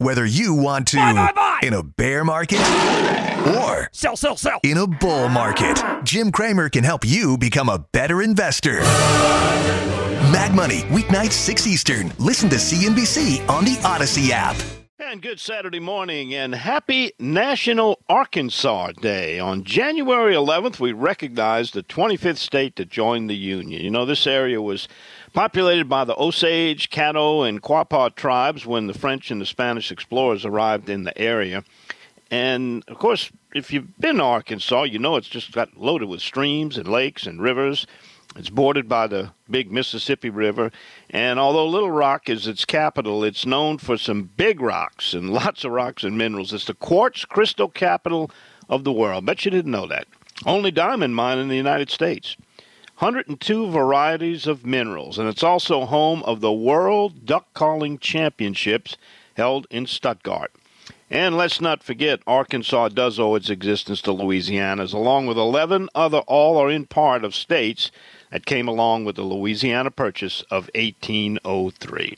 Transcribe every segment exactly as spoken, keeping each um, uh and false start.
Whether you want to buy, buy, buy. in a bear market or sell, sell, sell. in a bull market, Jim Cramer can help you become a better investor. Mag Money, weeknights six Eastern. Listen to C N B C on the Odyssey app. And good Saturday morning and happy National Arkansas Day. On January eleventh, we recognized the twenty-fifth state to join the Union. You know, this area was populated by the Osage, Caddo, and Quapaw tribes when the French and the Spanish explorers arrived in the area. And, of course, if you've been to Arkansas, you know it's just got loaded with streams and lakes and rivers. It's bordered by the big Mississippi River, and although Little Rock is its capital, it's known for some big rocks and lots of rocks and minerals. It's the quartz crystal capital of the world. Bet you didn't know that. Only diamond mine in the United States. one hundred two varieties of minerals, and it's also home of the World Duck Calling Championships held in Stuttgart. And let's not forget, Arkansas does owe its existence to Louisiana's, along with eleven other all or in part of states that came along with the Louisiana Purchase of eighteen oh three.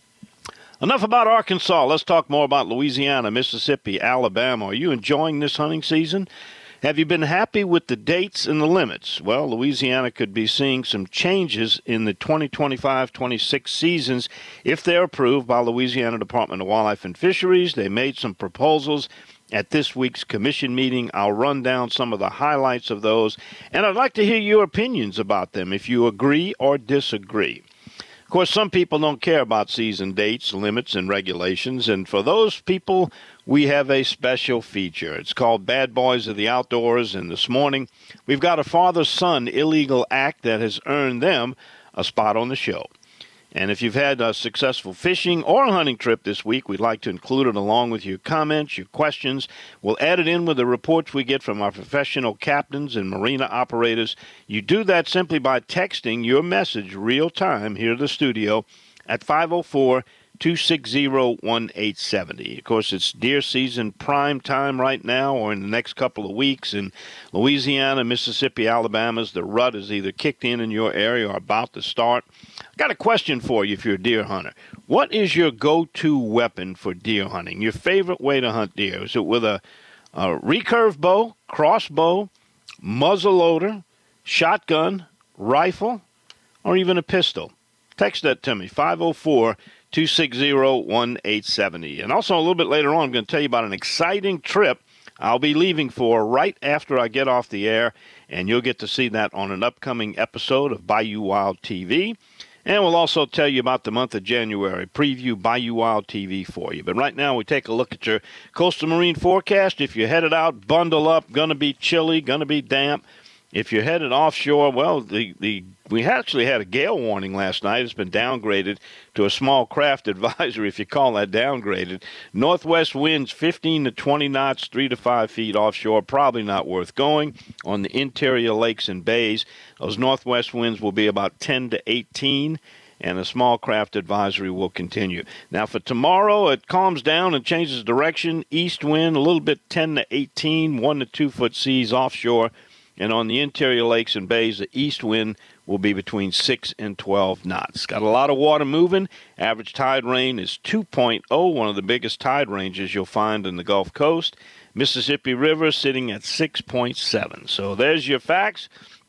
Enough about Arkansas. Let's talk more about Louisiana, Mississippi, Alabama. Are you enjoying this hunting season? Have you been happy with the dates and the limits? Well, Louisiana could be seeing some changes in the twenty twenty-five twenty-six seasons if they're approved by Louisiana Department of Wildlife and Fisheries. They made some proposals at this week's commission meeting. I'll run down some of the highlights of those, and I'd like to hear your opinions about them, if you agree or disagree. Of course, some people don't care about season dates, limits, and regulations, and for those people, we have a special feature. It's called Bad Boys of the Outdoors, and this morning we've got a father-son illegal act that has earned them a spot on the show. And if you've had a successful fishing or a hunting trip this week, we'd like to include it along with your comments, your questions. We'll add it in with the reports we get from our professional captains and marina operators. You do that simply by texting your message real time here to the studio at five oh four, two six zero, one eight seven oh. Of course, it's deer season prime time right now or in the next couple of weeks. In Louisiana, Mississippi, Alabama's, the rut is either kicked in in your area or about to start. I got a question for you if you're a deer hunter. What is your go-to weapon for deer hunting? Your favorite way to hunt deer? Is it with a, a recurve bow, crossbow, muzzleloader, shotgun, rifle, or even a pistol? Text that to me, five oh four, two six zero, one eight seven oh. And also a little bit later on, I'm going to tell you about an exciting trip I'll be leaving for right after I get off the air, and you'll get to see that on an upcoming episode of Bayou Wild T V. And we'll also tell you about the month of January, preview Bayou Wild T V for you. But right now, we take a look at your coastal marine forecast. If you're headed out, bundle up, going to be chilly, going to be damp. If you're headed offshore, well, the, the we actually had a gale warning last night. It's been downgraded to a small craft advisory, if you call that downgraded. Northwest winds fifteen to twenty knots, three to five feet offshore, probably not worth going. On the interior lakes and bays, those northwest winds will be about ten to eighteen, and a small craft advisory will continue. Now, for tomorrow, it calms down and changes direction. East wind, a little bit ten to eighteen, one to two foot seas offshore. And on the interior lakes and bays, the east wind will be between six and twelve knots. Got a lot of water moving. Average tide range is two point oh, one of the biggest tide ranges you'll find in the Gulf Coast. Mississippi River sitting at six point seven. So there's your facts.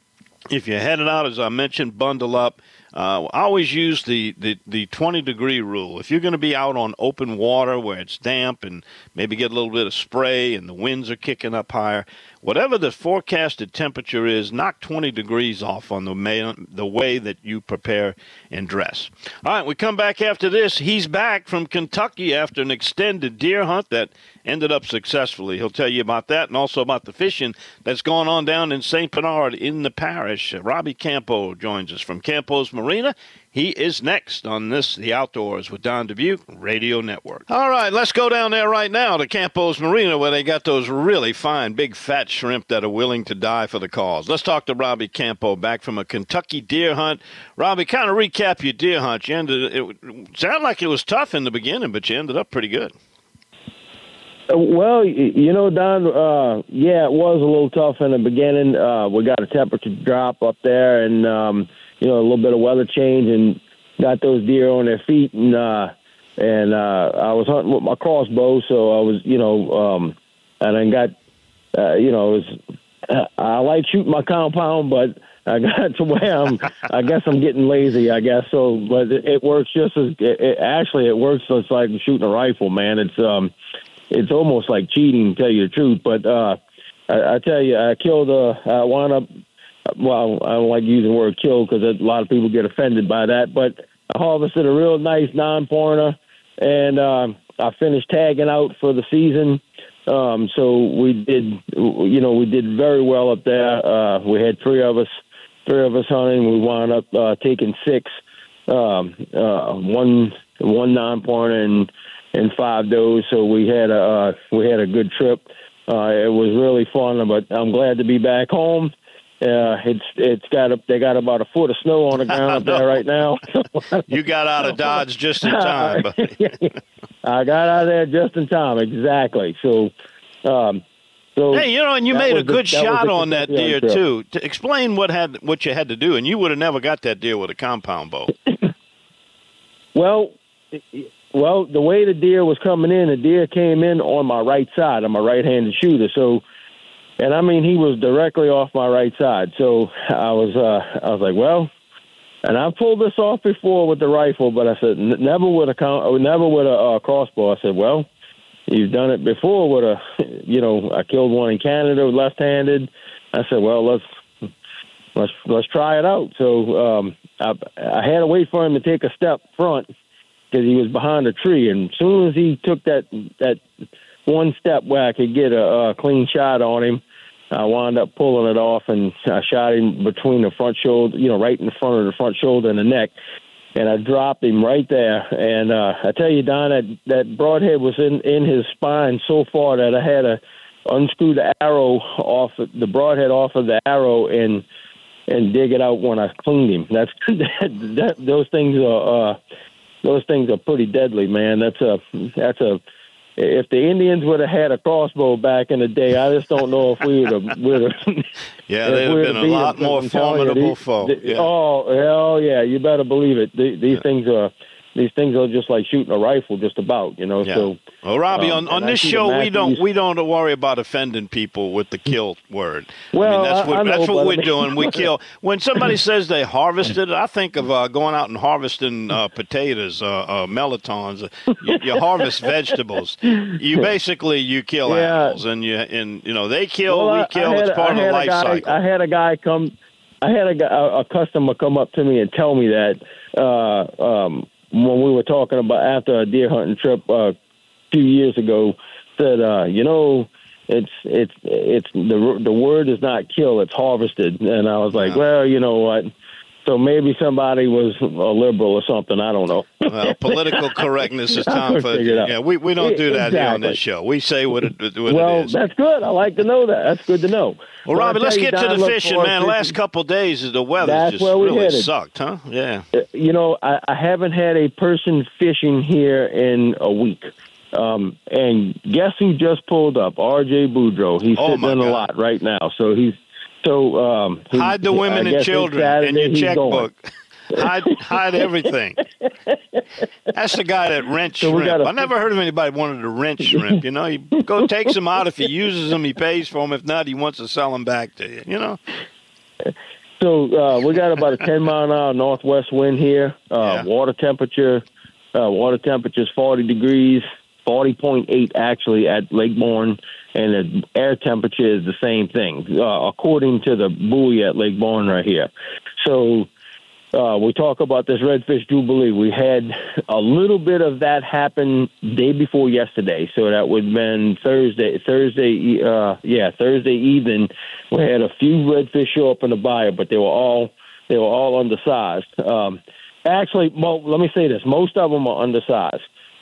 If you're headed out, as I mentioned, bundle up. Uh, I always use the, the, the twenty-degree rule. If you're going to be out on open water where it's damp and maybe get a little bit of spray and the winds are kicking up higher, whatever the forecasted temperature is, knock twenty degrees off on the, man, the way that you prepare and dress. All right, we come back after this. He's back from Kentucky after an extended deer hunt that ended up successfully. He'll tell you about that and also about the fishing that's going on down in Saint Bernard in the parish. Robbie Campo joins us from Campo's Marina. He is next on this, The Outdoors with Don Dubuque Radio Network. All right, let's go down there right now to Campo's Marina where they got those really fine, big, fat shrimp that are willing to die for the cause. Let's talk to Robbie Campo back from a Kentucky deer hunt. Robbie, kind of recap your deer hunt. You ended, it sounded like it was tough in the beginning, but you ended up pretty good. Well, you know, Don, uh, yeah, it was a little tough in the beginning. Uh, we got a temperature drop up there and, um, you know, a little bit of weather change and got those deer on their feet. And, uh, and uh, I was hunting with my crossbow, so I was, you know, um, and I got, uh, you know, it was, I like shooting my compound, but I got to where I'm, I guess I'm getting lazy, I guess. So, but it, it works just as, it, it, actually it works just like shooting a rifle, man. It's, um, it's almost like cheating, to tell you the truth. But uh, I, I tell you, I killed, uh, I wound up, well, I don't like using the word kill because a lot of people get offended by that, but I harvested a real nice nine-pointer, and um, I finished tagging out for the season. Um, so we did, you know, we did very well up there. Uh, we had three of us, three of us hunting. We wound up uh, taking six, um, uh, one, one nine-pointer and and five does. So we had a uh, we had a good trip. Uh, it was really fun, but I'm glad to be back home. Uh, it's it's got a, they got about a foot of snow on the ground up there right now. You got out of Dodge just in time. I got out of there just in time, exactly. So, um, so hey, you know, and you made a good the, shot that on that deer trip. too. To explain what had what you had to do, and you would have never got that deer with a compound bow. well, well, the way the deer was coming in, the deer came in on my right side. I'm a right-handed shooter, so. And I mean, he was directly off my right side. So I was, uh, I was like, well, and I pulled this off before with the rifle, but I said never with a never with a uh, crossbow. I said, well, you've done it before with a, you know, I killed one in Canada left-handed. I said, well, let's let's let's try it out. So um, I, I had to wait for him to take a step front because he was behind a tree, and as soon as he took that that. one step where I could get a, a clean shot on him, I wound up pulling it off, and I shot him between the front shoulder, you know, right in front of the front shoulder and the neck, and I dropped him right there. And uh, I tell you, Don, that, that broadhead was in, in his spine so far that I had to unscrew the arrow off, the broadhead off of the arrow and and dig it out when I cleaned him. That's that, that, those things are uh, those things are pretty deadly, man. That's a that's a If the Indians would have had a crossbow back in the day, I just don't know if we would have. Would have yeah, they'd have been a lot more formidable foe. Yeah. Oh, hell yeah! You better believe it. These, these yeah. things are these things are just like shooting a rifle, just about. You know. Yeah. So, well, Robbie, um, on, on this show, we don't we don't worry about offending people with the kill word. Well, I mean, that's what I, I know, that's what we're I mean, doing. We kill. When somebody says they harvested, I think of uh, going out and harvesting uh, potatoes, uh, uh, melitons. You, you harvest vegetables. You basically you kill yeah. animals, and you and you know they kill, well, we kill. Had, it's part of the life guy, cycle. I had a guy come. I had a, guy, a customer come up to me and tell me that uh, um, when we were talking about after a deer hunting trip uh, a few years ago, said, uh, you know, it's it's it's the the word is not kill, it's harvested. And I was like, yeah. well, you know what? So maybe somebody was a liberal or something. I don't know. Well, political correctness is time for yeah. We we don't do that exactly. here on this show. We say what it what well, it is. That's good. I like to know that. That's good to know. Well, Robbie, let's get Don, to the fishing, man. fishing. Last couple of days, the weather just really headed. sucked, huh? Yeah. You know, I, I haven't had a person fishing here in a week. Um, and guess who just pulled up? R J Boudreaux. He's oh sitting in a lot right now. So he's so um, he, hide the women and children in your checkbook. hide, hide everything. That's the guy that rents so shrimp. I never heard of anybody wanted to rent shrimp. You know, you go takes them out. If he uses them, he pays for them. If not, he wants to sell them back to you. You know. So uh, we got about a ten mile an hour northwest wind here. Uh, yeah. Water temperature, uh, water temperature is forty degrees, forty point eight actually at Lake Bourne, and the air temperature is the same thing, uh, according to the buoy at Lake Bourne right here. So. Uh, we talk about this Redfish Jubilee. We had a little bit of that happen day before yesterday, so that would have been Thursday. Thursday, uh, yeah, Thursday evening. We had a few redfish show up in the bayou, but they were all they were all undersized. Um, actually, well, let me say this: most of them are undersized.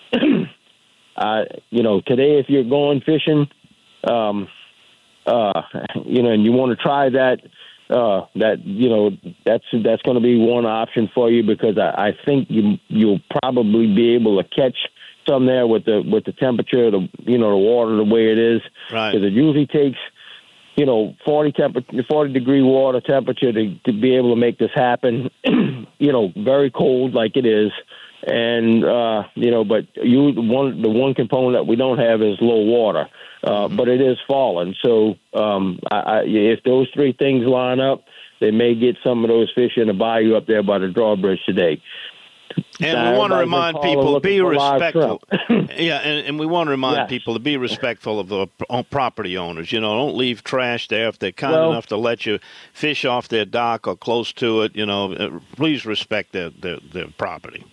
uh, you know, today if you're going fishing, um, uh, you know, and you want to try that. Uh, that you know that's that's going to be one option for you because I, I think you you'll probably be able to catch some there with the with the temperature, the you know the water the way it is, right? Because it usually takes you know forty temperature, forty degree water temperature to, to be able to make this happen. you know, very cold like it is. and uh, you know, but you one the one component that we don't have is low water, uh, mm-hmm. but it is falling. So um, I, I, if those three things line up, they may get some of those fish in the bayou up there by the drawbridge today. And now, we want to remind people to be respectful. yeah, and, and we want to remind yes. people to be respectful of the property owners. You know, don't leave trash there. If they're kind well, enough to let you fish off their dock or close to it, you know, please respect their, their, their property.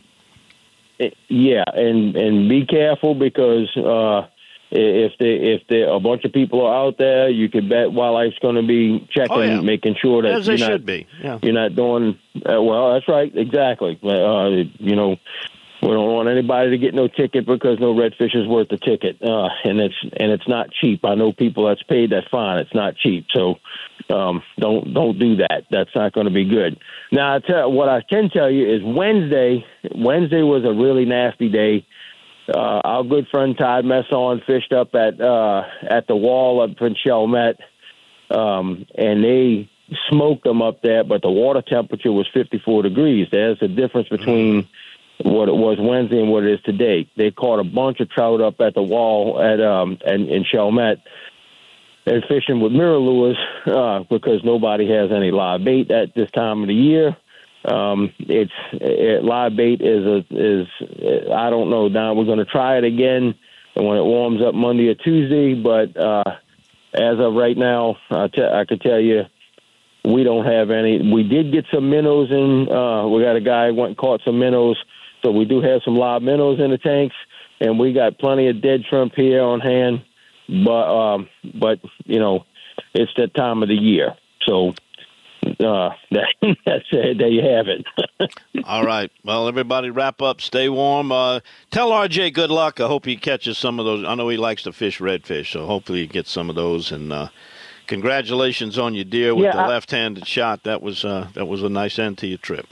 Yeah, and, and be careful because uh, if they, if there a bunch of people are out there, you can bet wildlife's going to be checking, oh, yeah. making sure that As you're they not, should be. Yeah. You're not doing uh, well. That's right, exactly. Uh, you know, we don't want anybody to get no ticket because no redfish is worth the ticket, uh, and it's and it's not cheap. I know people that's paid that fine. It's not cheap, so um, don't don't do that. That's not going to be good. Now, I tell, what I can tell you is Wednesday. Wednesday was a really nasty day. Uh, our good friend Todd Messon fished up at uh, at the wall up in Chalmette, um, and they smoked them up there. But the water temperature was fifty-four degrees. There's a difference between what it was Wednesday and what it is today. They caught a bunch of trout up at the wall at um and in Chalmette and fishing with mirror lures uh, because nobody has any live bait at this time of the year. Um, it's it, live bait is a is I don't know. Now we're going to try it again, and when it warms up Monday or Tuesday. But uh, as of right now, I, t- I can tell you we don't have any. We did get some minnows in. Uh, we got a guy who went and caught some minnows. So we do have some live minnows in the tanks, and we got plenty of dead shrimp here on hand. But, um, but you know, it's that time of the year. So uh, that, that's it. There you have it. All right. Well, everybody wrap up. Stay warm. Uh, tell R J good luck. I hope he catches some of those. I know he likes to fish redfish, so hopefully he gets some of those. And uh, congratulations on your deer with yeah, the I- left-handed shot. That was uh, that was a nice end to your trip.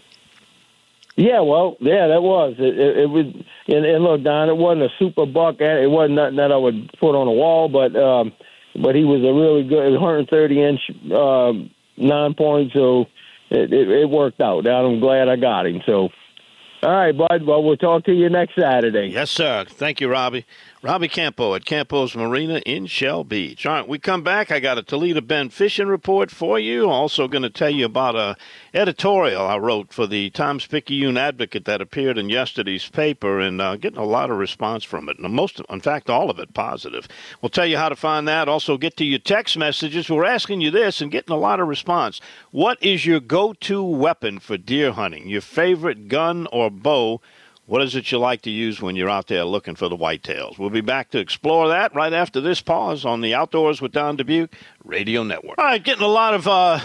Yeah, well, yeah, that was. It, it, it was, and, and look, Don, it wasn't a super buck. It wasn't nothing that I would put on a wall, but um, but he was a really good one hundred thirty inch uh, nine point, so it, it, it worked out. I'm glad I got him. So, all right, bud. Well, we'll talk to you next Saturday. Yes, sir. Thank you, Robbie. Robbie Campo at Campo's Marina in Shell Beach. All right, we come back. I got a Toledo Bend fishing report for you. Also going to tell you about a editorial I wrote for the Times-Picayune Advocate that appeared in yesterday's paper, and uh, getting a lot of response from it. And most, in fact, all of it positive. We'll tell you how to find that. Also get to your text messages. We're asking you this and getting a lot of response. What is your go-to weapon for deer hunting? Your favorite gun or bow? What is it you like to use when you're out there looking for the whitetails? We'll be back to explore that right after this pause on the Outdoors with Don Dubuque Radio Network. All right, getting a lot of uh,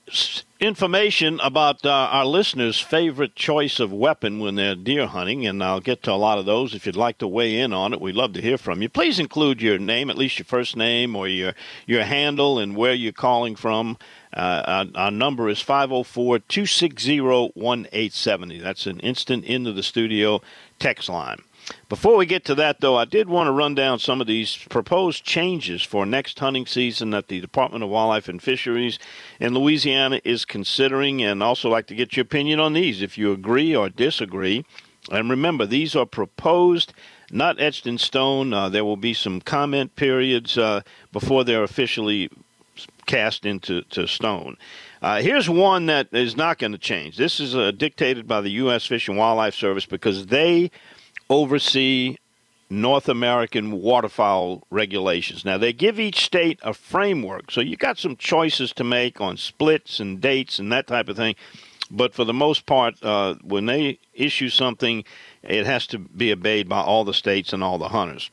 information about uh, our listeners' favorite choice of weapon when they're deer hunting, and I'll get to a lot of those if you'd like to weigh in on it. We'd love to hear from you. Please include your name, at least your first name or your, your handle and where you're calling from. Uh, our, our number is five oh four, two six zero, one eight seven oh. That's an instant into the studio text line. Before we get to that, though, I did want to run down some of these proposed changes for next hunting season that the Department of Wildlife and Fisheries in Louisiana is considering, and also like to get your opinion on these, if you agree or disagree. And remember, these are proposed, not etched in stone. Uh, there will be some comment periods uh, before they're officially cast into to stone. Uh, here's one that is not going to change. This is uh, dictated by the U S Fish and Wildlife Service because they oversee North American waterfowl regulations. Now, they give each state a framework, so you got some choices to make on splits and dates and that type of thing. But for the most part, uh, when they issue something, it has to be obeyed by all the states and all the hunters.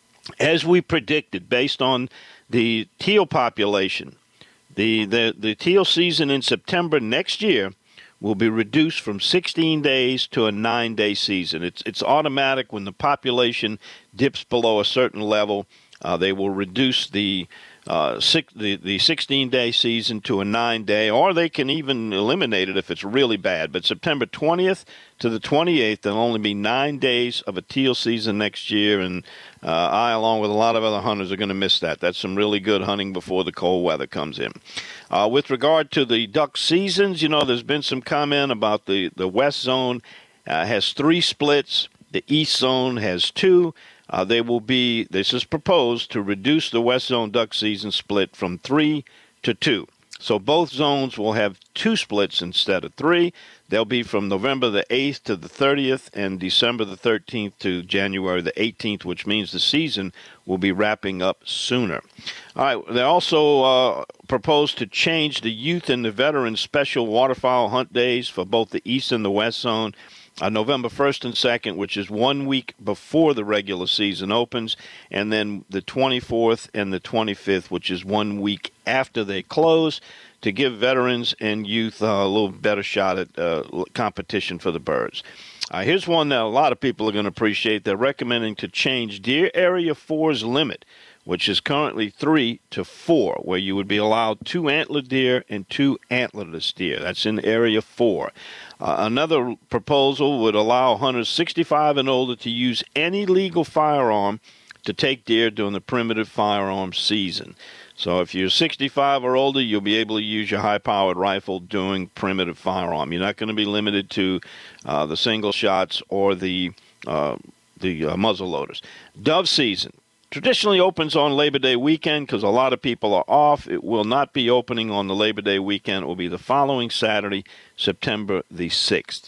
As we predicted, based on the teal population, The, the the teal season in September next year will be reduced from sixteen days to a nine-day season. It's it's automatic when the population dips below a certain level. Uh, they will reduce the uh, six, the the sixteen-day season to a nine-day, or they can even eliminate it if it's really bad. But September twentieth to the twenty-eighth, there'll only be nine days of a teal season next year, and uh, I, along with a lot of other hunters, are going to miss that. That's some really good hunting before the cold weather comes in. Uh, with regard to the duck seasons, you know, there's been some comment about the, the west zone uh, has three splits. The East Zone has two. Uh, they will be, this is proposed, to reduce the West Zone duck season split from three to two. So both zones will have two splits instead of three. They'll be from November the eighth to the thirtieth and December the thirteenth to January the eighteenth, which means the season will be wrapping up sooner. All right, they also uh, proposed to change the youth and the veteran special waterfowl hunt days for both the East and the West Zone. Uh, November first and second, which is one week before the regular season opens, and then the twenty-fourth and the twenty-fifth, which is one week after they close, to give veterans and youth uh, a little better shot at uh, competition for the birds. Uh, here's one that a lot of people are going to appreciate. They're recommending to change Deer Area four's limit, which is currently three to four, where you would be allowed two antlered deer and two antlerless deer. That's in Area four. Uh, another proposal would allow hunters sixty-five and older to use any legal firearm to take deer during the primitive firearm season. So if you're sixty-five or older, you'll be able to use your high-powered rifle during primitive firearm. You're not going to be limited to uh, the single shots or the, uh, the uh, muzzle loaders. Dove season traditionally opens on Labor Day weekend because a lot of people are off. It will not be opening on the Labor Day weekend. It will be the following Saturday, September the sixth.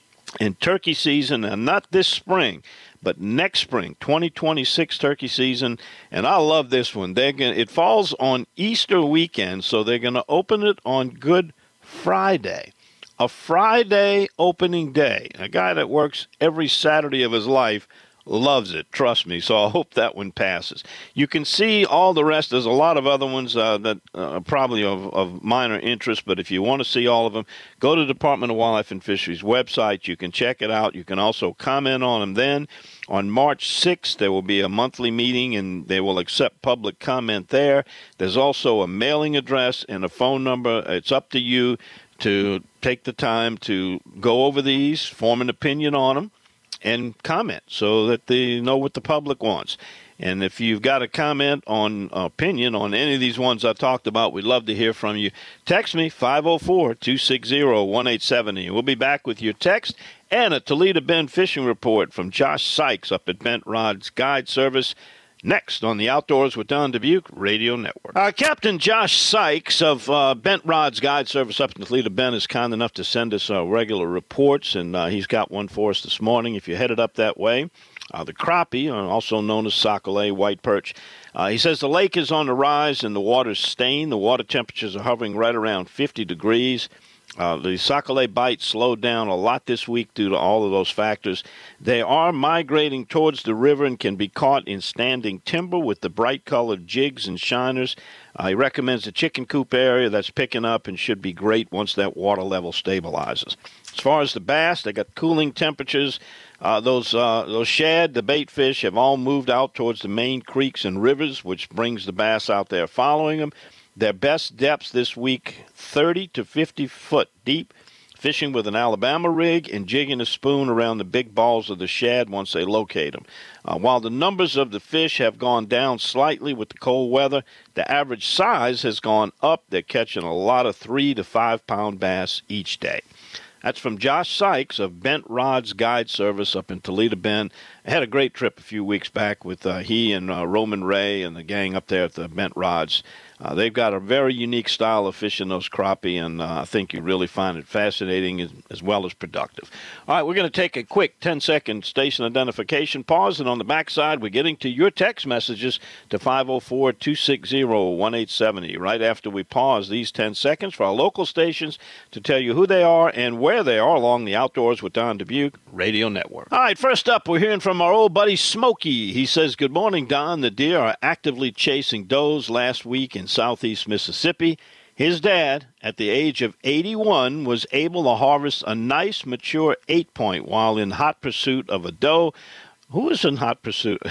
In turkey season, and not this spring, but next spring, twenty twenty-six turkey season, and I love this one. They're gonna, it falls on Easter weekend, so they're going to open it on Good Friday. A Friday opening day. A guy that works every Saturday of his life loves it, trust me, so I hope that one passes. You can see all the rest. There's a lot of other ones uh, that are probably of, of minor interest, but if you want to see all of them, go to the Department of Wildlife and Fisheries website. You can check it out. You can also comment on them then. On March sixth, there will be a monthly meeting, and they will accept public comment there. There's also a mailing address and a phone number. It's up to you to take the time to go over these, form an opinion on them, and comment so that they know what the public wants. And if you've got a comment on uh, opinion on any of these ones I talked about, we'd love to hear from you. Text me, five oh four, two six zero, one eight seven zero. We'll be back with your text and a Toledo Bend fishing report from Josh Sykes up at Bent Rod's Guide Service. Next on the Outdoors with Don Dubuque Radio Network. Uh, Captain Josh Sykes of uh, Bent Rod's Guide Service up in Toledo Bend is kind enough to send us uh, regular reports, and uh, he's got one for us this morning. If you're headed up that way, uh, the crappie, uh, also known as sockeye, white perch, uh, he says the lake is on the rise and the water's stained. The water temperatures are hovering right around fifty degrees. Uh, the sockeye bite slowed down a lot this week due to all of those factors. They are migrating towards the river and can be caught in standing timber with the bright-colored jigs and shiners. Uh, he recommends the chicken coop area. That's picking up and should be great once that water level stabilizes. As far as the bass, they got cooling temperatures. Uh, those uh, those shad, the bait fish, have all moved out towards the main creeks and rivers, which brings the bass out there following them. Their best depths this week, thirty to fifty foot deep, fishing with an Alabama rig and jigging a spoon around the big balls of the shad once they locate them. Uh, while the numbers of the fish have gone down slightly with the cold weather, the average size has gone up. They're catching a lot of three to five pound bass each day. That's from Josh Sykes of Bent Rod's Guide Service up in Toledo Bend. I had a great trip a few weeks back with uh, he and uh, Roman Ray and the gang up there at the Bent Rod's. Uh, they've got a very unique style of fishing those crappie, and uh, I think you really find it fascinating as, as well as productive. All right, we're going to take a quick ten-second station identification pause, and on the backside, we're getting to your text messages to five oh four, two six zero, one eight seven zero. Right after we pause these ten seconds for our local stations to tell you who they are and where they are along the Outdoors with Don Dubuque Radio Network. All right, first up, we're hearing from our old buddy Smokey. He says, good morning, Don. The deer are actively chasing does last week in southeast Mississippi. His dad, at the age of eighty-one, was able to harvest a nice, mature eight-point while in hot pursuit of a doe. Who is in hot pursuit?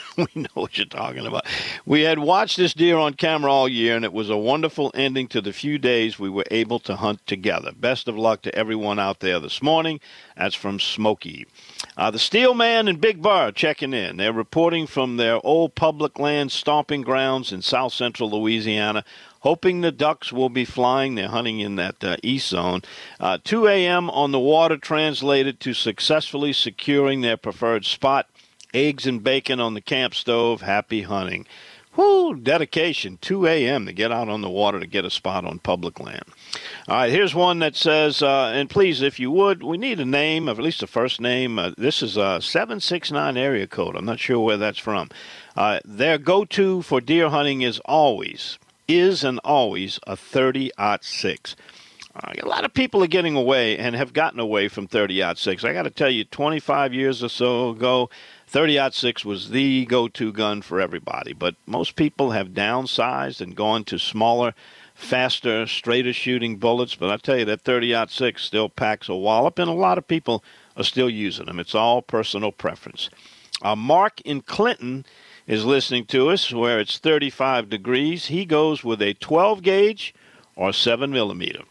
we know what you're talking about. We had watched this deer on camera all year, and it was a wonderful ending to the few days we were able to hunt together. Best of luck to everyone out there this morning. That's from Smokey. Uh, the Steelman and Big Bar checking in. They're reporting from their old public land stomping grounds in south central Louisiana, hoping the ducks will be flying. They're hunting in that uh, east zone. Uh, two a.m. on the water translated to successfully securing their preferred spot. Eggs and bacon on the camp stove. Happy hunting. Whoo, dedication, two a.m. to get out on the water to get a spot on public land. All right, here's one that says, uh, and please, if you would, we need a name, or at least a first name. Uh, this is a seven six nine area code. I'm not sure where that's from. Uh, their go-to for deer hunting is always, is and always a thirty aught six. Uh, a lot of people are getting away and have gotten away from thirty aught six. I got to tell you, twenty-five years or so ago, thirty aught six was the go-to gun for everybody, but most people have downsized and gone to smaller, faster, straighter shooting bullets. But I tell you, that thirty aught six still packs a wallop, and a lot of people are still using them. It's all personal preference. Uh, Mark in Clinton is listening to us where it's thirty-five degrees. He goes with a twelve gauge or seven millimeter.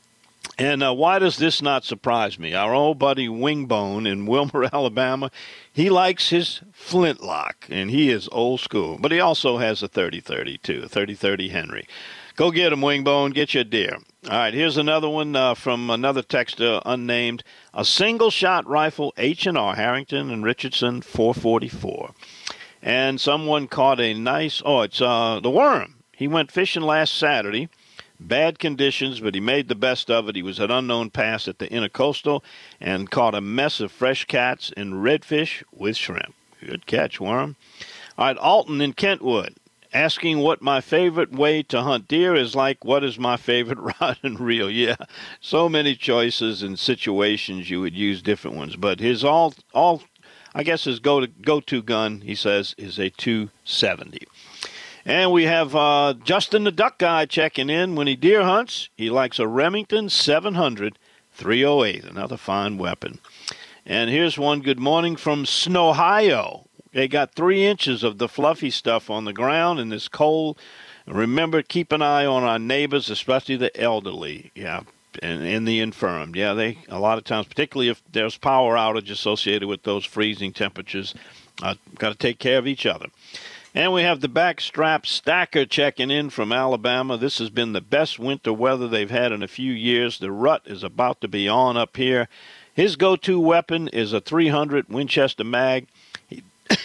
And uh, why does this not surprise me? Our old buddy Wingbone in Wilmer, Alabama, he likes his flintlock, and he is old school. But he also has a thirty thirty, too, a thirty thirty Henry. Go get him, Wingbone. Get your deer. All right, here's another one uh, from another texter, unnamed. A single-shot rifle, H and R, Harrington and Richardson, four forty-four. And someone caught a nice, oh, it's uh, the worm. He went fishing last Saturday. Bad conditions, but he made the best of it. He was at Unknown Pass at the Intercoastal and caught a mess of fresh cats and redfish with shrimp. Good catch, Worm. All right, Alton in Kentwood, asking what my favorite way to hunt deer is like, what is my favorite rod and reel? Yeah, so many choices and situations you would use different ones. But his all, all I guess his go-to, go-to gun, he says, is a two seventy. And we have uh, Justin the Duck Guy checking in. When he deer hunts, he likes a Remington seven hundred three oh eight, another fine weapon. And here's one, good morning from Snowhio. They got three inches of the fluffy stuff on the ground in this cold. Remember, keep an eye on our neighbors, especially the elderly, yeah, and, and the infirm. Yeah, they a lot of times, particularly if there's power outage associated with those freezing temperatures, uh, got to take care of each other. And we have the backstrap stacker checking in from Alabama. This has been the best winter weather they've had in a few years. The rut is about to be on up here. His go-to weapon is a three hundred Winchester mag. He,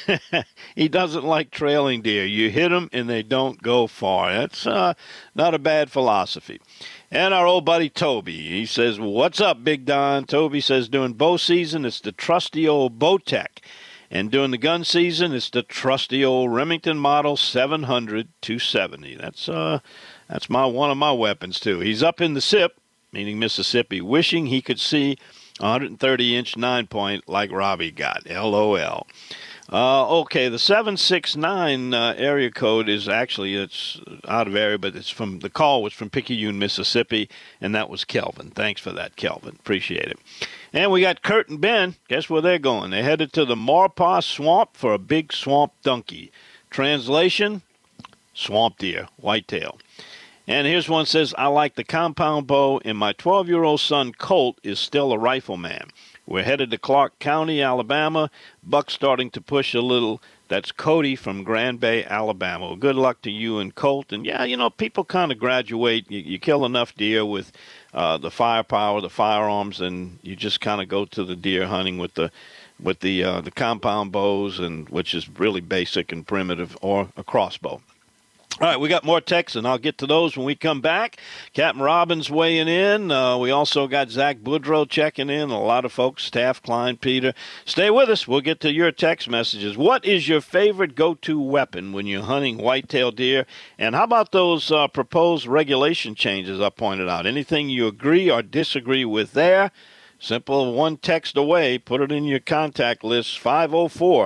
he doesn't like trailing deer. You hit them and they don't go far. That's uh, not a bad philosophy. And our old buddy Toby, he says, what's up, Big Don? Toby says, during bow season, it's the trusty old Bowtech. And during the gun season, it's the trusty old Remington model seven hundred two seventy. That's uh, that's my one of my weapons, too. He's up in the S I P, meaning Mississippi, wishing he could see a one thirty inch nine-point like Robbie got. L O L. Uh, okay, the seven six nine uh, area code is actually, it's out of area, but it's from, the call was from Picayune, Mississippi, and that was Kelvin. Thanks for that, Kelvin. Appreciate it. And we got Kurt and Ben. Guess where they're going? They're headed to the Maurepas Swamp for a big swamp donkey. Translation, swamp deer, whitetail. And here's one that says, I like the compound bow, and my twelve-year-old son, Colt, is still a rifleman. We're headed to Clark County, Alabama. Buck's starting to push a little. That's Cody from Grand Bay, Alabama. Well, good luck to you and Colt. And, yeah, you know, people kind of graduate. You, you kill enough deer with uh, the firepower, the firearms, and you just kind of go to the deer hunting with the with the uh, the compound bows, and which is really basic and primitive, or a crossbow. All right, we got more texts, and I'll get to those when we come back. Captain Robbins weighing in. Uh, we also got Zach Boudreau checking in. A lot of folks, Staff, Klein, Peter. Stay with us. We'll get to your text messages. What is your favorite go-to weapon when you're hunting whitetail deer? And how about those uh, proposed regulation changes I pointed out? Anything you agree or disagree with there? Simple, one text away. Put it in your contact list, five oh four,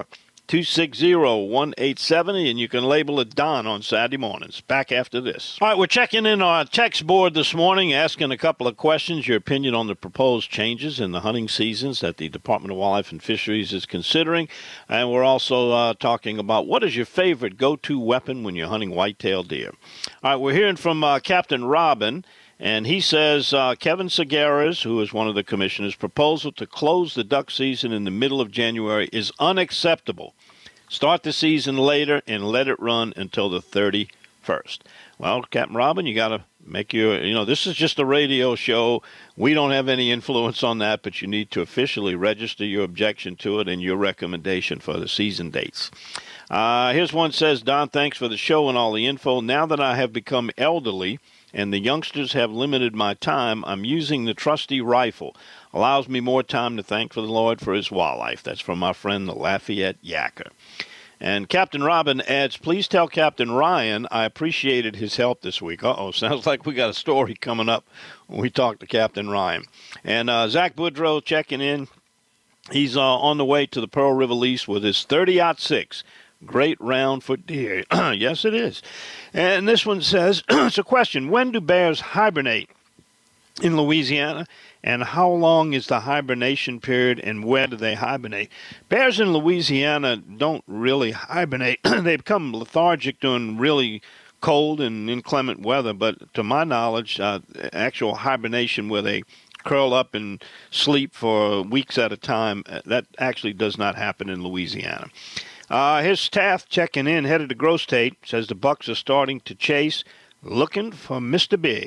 two six zero, one eight seven zero, and you can label it Don on Saturday mornings. Back after this. All right, we're checking in our text board this morning, asking a couple of questions, your opinion on the proposed changes in the hunting seasons that the Department of Wildlife and Fisheries is considering. And we're also uh, talking about what is your favorite go-to weapon when you're hunting white-tailed deer. All right, we're hearing from uh, Captain Robin. And he says uh, Kevin Segarra's, who is one of the commissioners' proposal to close the duck season in the middle of January is unacceptable. Start the season later and let it run until the thirty-first. Well, Captain Robin, you got to make your, you know, this is just a radio show. We don't have any influence on that, but you need to officially register your objection to it and your recommendation for the season dates. Uh, here's one says, Don, thanks for the show and all the info. Now that I have become elderly, and the youngsters have limited my time, I'm using the trusty rifle. Allows me more time to thank for the Lord for his wildlife. That's from our friend the Lafayette Yacker. And Captain Robin adds, please tell Captain Ryan I appreciated his help this week. Uh-oh, sounds like we got a story coming up when we talk to Captain Ryan. And uh, Zach Boudreau checking in. He's uh, on the way to the Pearl River lease with his thirty aught six. Great round for deer. Yes, it is. And this one says, it's a question. When do bears hibernate in Louisiana? And how long is the hibernation period, and where do they hibernate? Bears in Louisiana don't really hibernate. They become lethargic during really cold and inclement weather. But to my knowledge, uh, actual hibernation where they curl up and sleep for weeks at a time, that actually does not happen in Louisiana. Uh, here's Taft checking in, headed to Gross State. Says the Bucks are starting to chase, looking for Mister Big.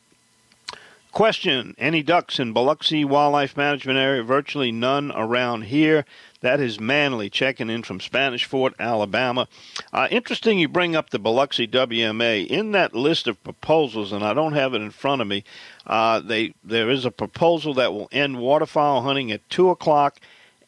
Question, any ducks in Biloxi Wildlife Management Area? Virtually none around here. That is Manley checking in from Spanish Fort, Alabama. Uh, interesting you bring up the Biloxi W M A. In that list of proposals, and I don't have it in front of me, uh, they there is a proposal that will end waterfowl hunting at two o'clock,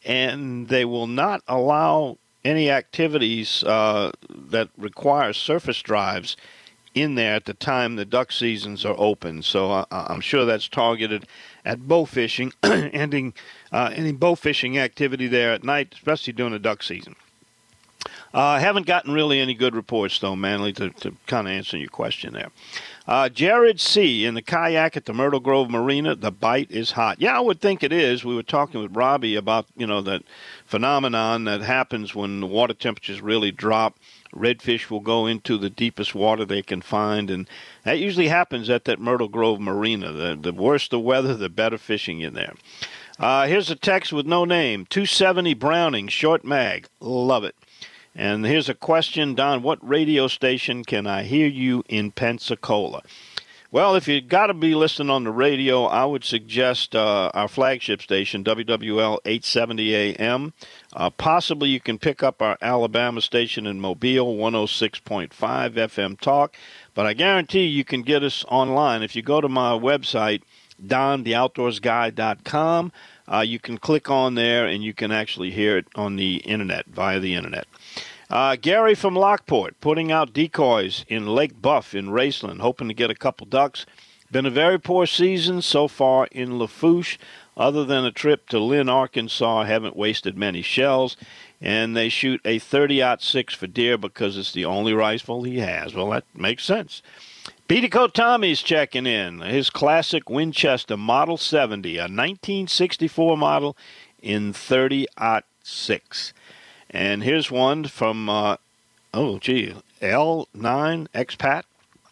and they will not allow any activities uh, that require surface drives in there at the time the duck seasons are open. So uh, I'm sure that's targeted at bow fishing, ending uh, any bow fishing activity there at night, especially during the duck season. I uh, haven't gotten really any good reports, though, Manley, to, to kind of answer your question there. Uh, Jared C. in the kayak at the Myrtle Grove Marina, the bite is hot. Yeah, I would think it is. We were talking with Robbie about, you know, that phenomenon that happens when the water temperatures really drop. Redfish will go into the deepest water they can find, and that usually happens at that Myrtle Grove Marina. The, the worse the weather, the better fishing in there. Uh, here's a text with no name. two seventy Browning, short mag. Love it. And here's a question, Don, what radio station can I hear you in Pensacola? Well, if you've got to be listening on the radio, I would suggest uh, our flagship station, W W L eight seventy A M. Uh, possibly you can pick up our Alabama station in Mobile, one oh six point five F M Talk. But I guarantee you can get us online. If you go to my website, don the outdoors guy dot com, uh, you can click on there and you can actually hear it on the Internet, via the Internet. Uh, Gary from Lockport, putting out decoys in Lake Buff in Raceland, hoping to get a couple ducks. Been a very poor season so far in Lafourche. Other than a trip to Lynn, Arkansas, haven't wasted many shells. And they shoot a thirty aught six for deer because it's the only rifle he has. Well, that makes sense. Petticoat Tommy's checking in. His classic Winchester Model seventy, a nineteen sixty-four model in thirty aught six. And here's one from, uh, oh, gee, L nine Expat.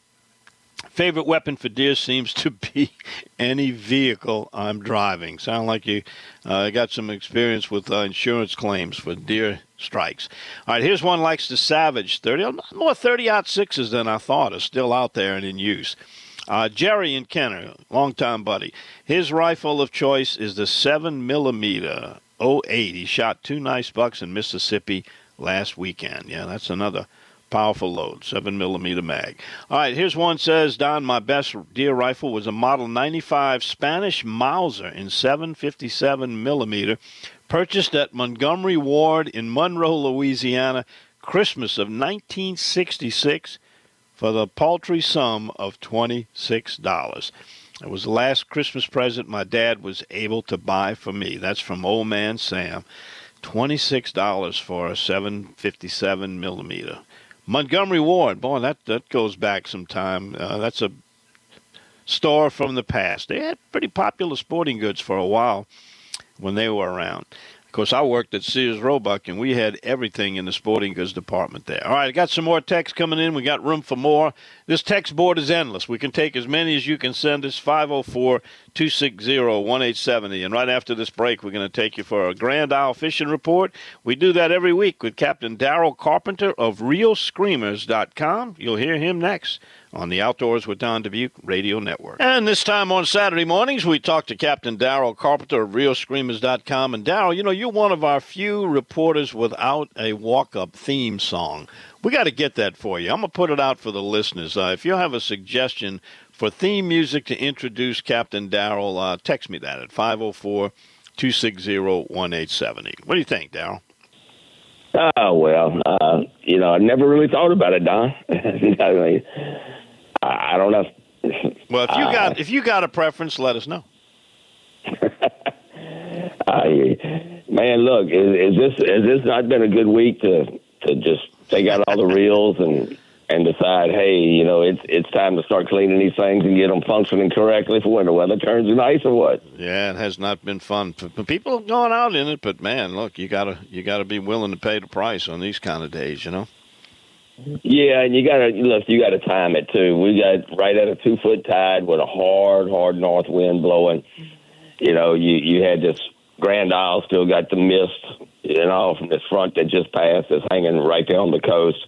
Favorite weapon for deer seems to be any vehicle I'm driving. Sound like you uh, got some experience with uh, insurance claims for deer strikes. All right, here's one likes the Savage thirty. More thirty aught sixes than I thought are still out there and in use. Uh, Jerry in Kenner, longtime buddy. His rifle of choice is the seven millimeter oh eight. He shot two nice bucks in Mississippi last weekend. Yeah, that's another powerful load, seven millimeter mag. All right, here's one says, Don, my best deer rifle was a Model ninety-five Spanish Mauser in seven fifty-seven millimeter, purchased at Montgomery Ward in Monroe, Louisiana, Christmas of nineteen sixty-six, for the paltry sum of twenty-six dollars. It was the last Christmas present my dad was able to buy for me. That's from Old Man Sam. twenty-six dollars for a seven fifty-seven millimeter. Montgomery Ward, boy, that, that goes back some time. Uh, that's a store from the past. They had pretty popular sporting goods for a while when they were around. Of course, I worked at Sears Roebuck, and we had everything in the sporting goods department there. All right, I got some more texts coming in. We got room for more. This text board is endless. We can take as many as you can send us, five oh four, two six zero, one eight seven zero. And right after this break, we're going to take you for a Grand Isle Fishing Report. We do that every week with Captain Darrell Carpenter of Real Screamers dot com. You'll hear him next on the Outdoors with Don Dubuque Radio Network. And this time on Saturday mornings, we talk to Captain Darrell Carpenter of Real Screamers dot com. And Darrell, you know, you're one of our few reporters without a walk-up theme song. We got to get that for you. I'm going to put it out for the listeners. Uh, if you have a suggestion for theme music to introduce Captain Darrell, uh, text me that at five oh four, two six zero, one eight seven zero. What do you think, Darrell? Oh, well, uh, you know, I never really thought about it, Don. I mean, I don't know. Well, if you uh, got if you got a preference, let us know. I, man, look, is, is this has this not been a good week to to just take out all the reels and and decide, hey, you know, it's it's time to start cleaning these things and get them functioning correctly for when the weather turns nice or what? Yeah, it has not been fun. People are going out in it, but man, look, you gotta you gotta be willing to pay the price on these kind of days, you know. Yeah, and you gotta look. You gotta time it too. We got right at a two foot tide with a hard, hard north wind blowing. You know, you you had this Grand Isle still got the mist, you know, from this front that just passed that's hanging right there on the coast.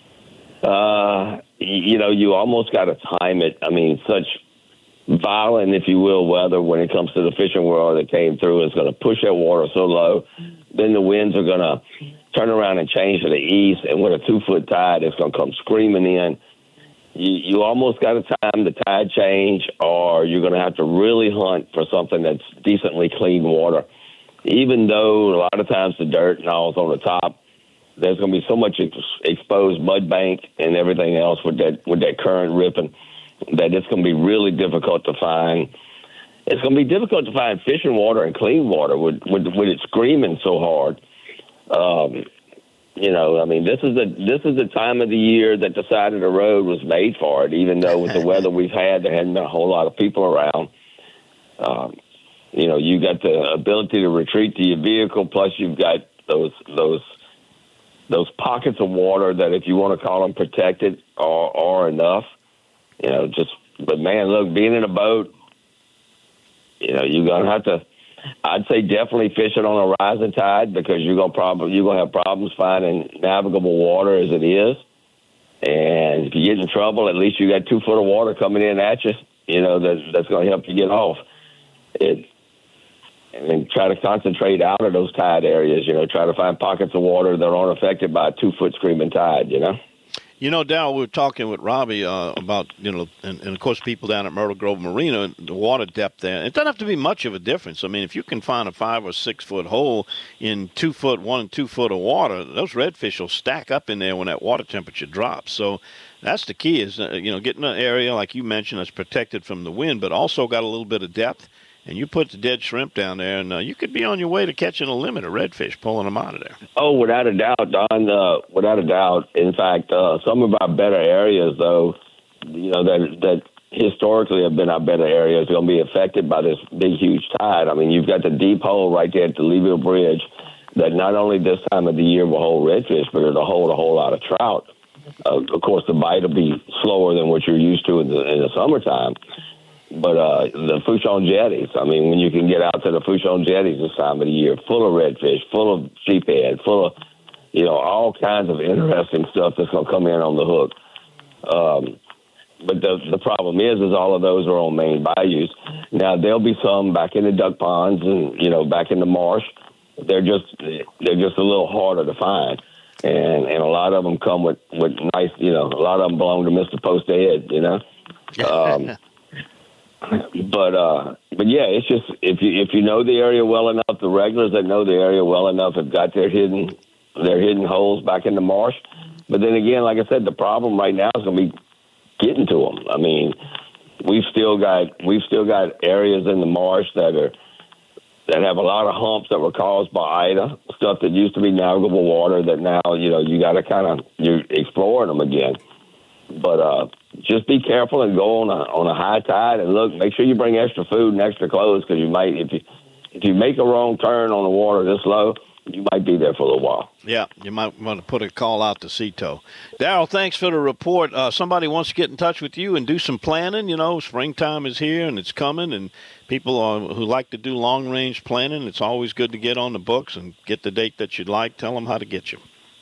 Uh, you know, you almost got to time it. I mean, such violent, if you will, weather when it comes to the fishing world that came through is going to push that water so low. Then the winds are going to turn around and change to the east, and with a two-foot tide, it's going to come screaming in. You, you almost got to time the tide change, or you're going to have to really hunt for something that's decently clean water. Even though a lot of times the dirt and all is on the top, there's going to be so much ex- exposed mud bank and everything else with that with that current ripping that it's going to be really difficult to find. It's going to be difficult to find fishing water and clean water with with, with it screaming so hard. Um, you know, I mean, this is the this is the time of the year that the side of the road was made for it. Even though with the weather we've had, there hadn't been a whole lot of people around. Um, you know, you got the ability to retreat to your vehicle, plus you've got those those. those pockets of water that, if you want to call them protected, are, are enough. You know, just, but man, look, being in a boat, you know, you're going to have to, I'd say definitely fishing on a rising tide, because you're going to probably, you're going to have problems finding navigable water as it is. And if you get in trouble, at least you got two foot of water coming in at you, you know, that, that's going to help you get off. It, And then try to concentrate out of those tide areas, you know, try to find pockets of water that aren't affected by a two-foot screaming tide, you know? You know, Darrell, we were talking with Robbie uh, about, you know, and, and, of course, people down at Myrtle Grove Marina, the water depth there. It doesn't have to be much of a difference. I mean, if you can find a five- or six-foot hole in two-foot, one and two-foot of water, those redfish will stack up in there when that water temperature drops. So that's the key is, uh, you know, getting an area, like you mentioned, that's protected from the wind, but also got a little bit of depth. And you put the dead shrimp down there, and uh, you could be on your way to catching a limit of redfish, pulling them out of there. Oh, without a doubt, Don. Uh, without a doubt. In fact, uh, some of our better areas, though, you know, that that historically have been our better areas, are going to be affected by this big, huge tide. I mean, you've got the deep hole right there at the Leeville Bridge that not only this time of the year will hold redfish, but it'll hold a whole lot of trout. Uh, of course, the bite will be slower than what you're used to in the, in the summertime. But uh, the Fouchon jetties, I mean, when you can get out to the Fouchon jetties this time of the year, full of redfish, full of sheephead, full of, you know, all kinds of interesting stuff that's going to come in on the hook. Um, but the the problem is, is all of those are on main bayous. Now, there'll be some back in the duck ponds and, you know, back in the marsh. They're just they're just a little harder to find. And and a lot of them come with, with nice, you know, a lot of them belong to Mister Post-Ed, you know. Um But uh, but yeah, it's just if you if you know the area well enough, the regulars that know the area well enough have got their hidden their hidden holes back in the marsh. But then again, like I said, the problem right now is going to be getting to them. I mean, we've still got we've still got areas in the marsh that are that have a lot of humps that were caused by Ida, stuff that used to be navigable water that now, you know, you got to kind of, you're exploring them again. But uh, just be careful and go on a on a high tide, and look, make sure you bring extra food and extra clothes, because you might, if you if you make a wrong turn on the water this low, you might be there for a little while. Yeah, you might want to put a call out to Sea Tow. Darrell, thanks for the report. Uh, somebody wants to get in touch with you and do some planning. You know, springtime is here and it's coming, and people are, who like to do long-range planning, it's always good to get on the books and get the date that you'd like. Tell them how to get you.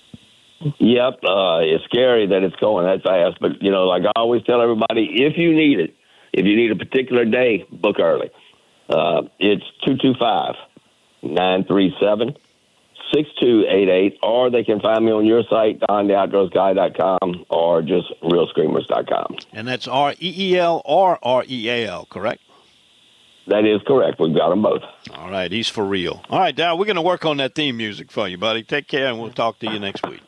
Yep, uh, it's scary that it's going that fast, but, you know, like I always tell everybody, if you need it, if you need a particular day, book early. Uh, it's two two five, nine three seven, six two eight eight, or they can find me on your site, don the outdoors guy dot com, or just real screamers dot com. And that's R E E L or R E A L, correct? That is correct. We've got them both. All right, he's for real. All right, Darrell, we're going to work on that theme music for you, buddy. Take care, and we'll talk to you next week.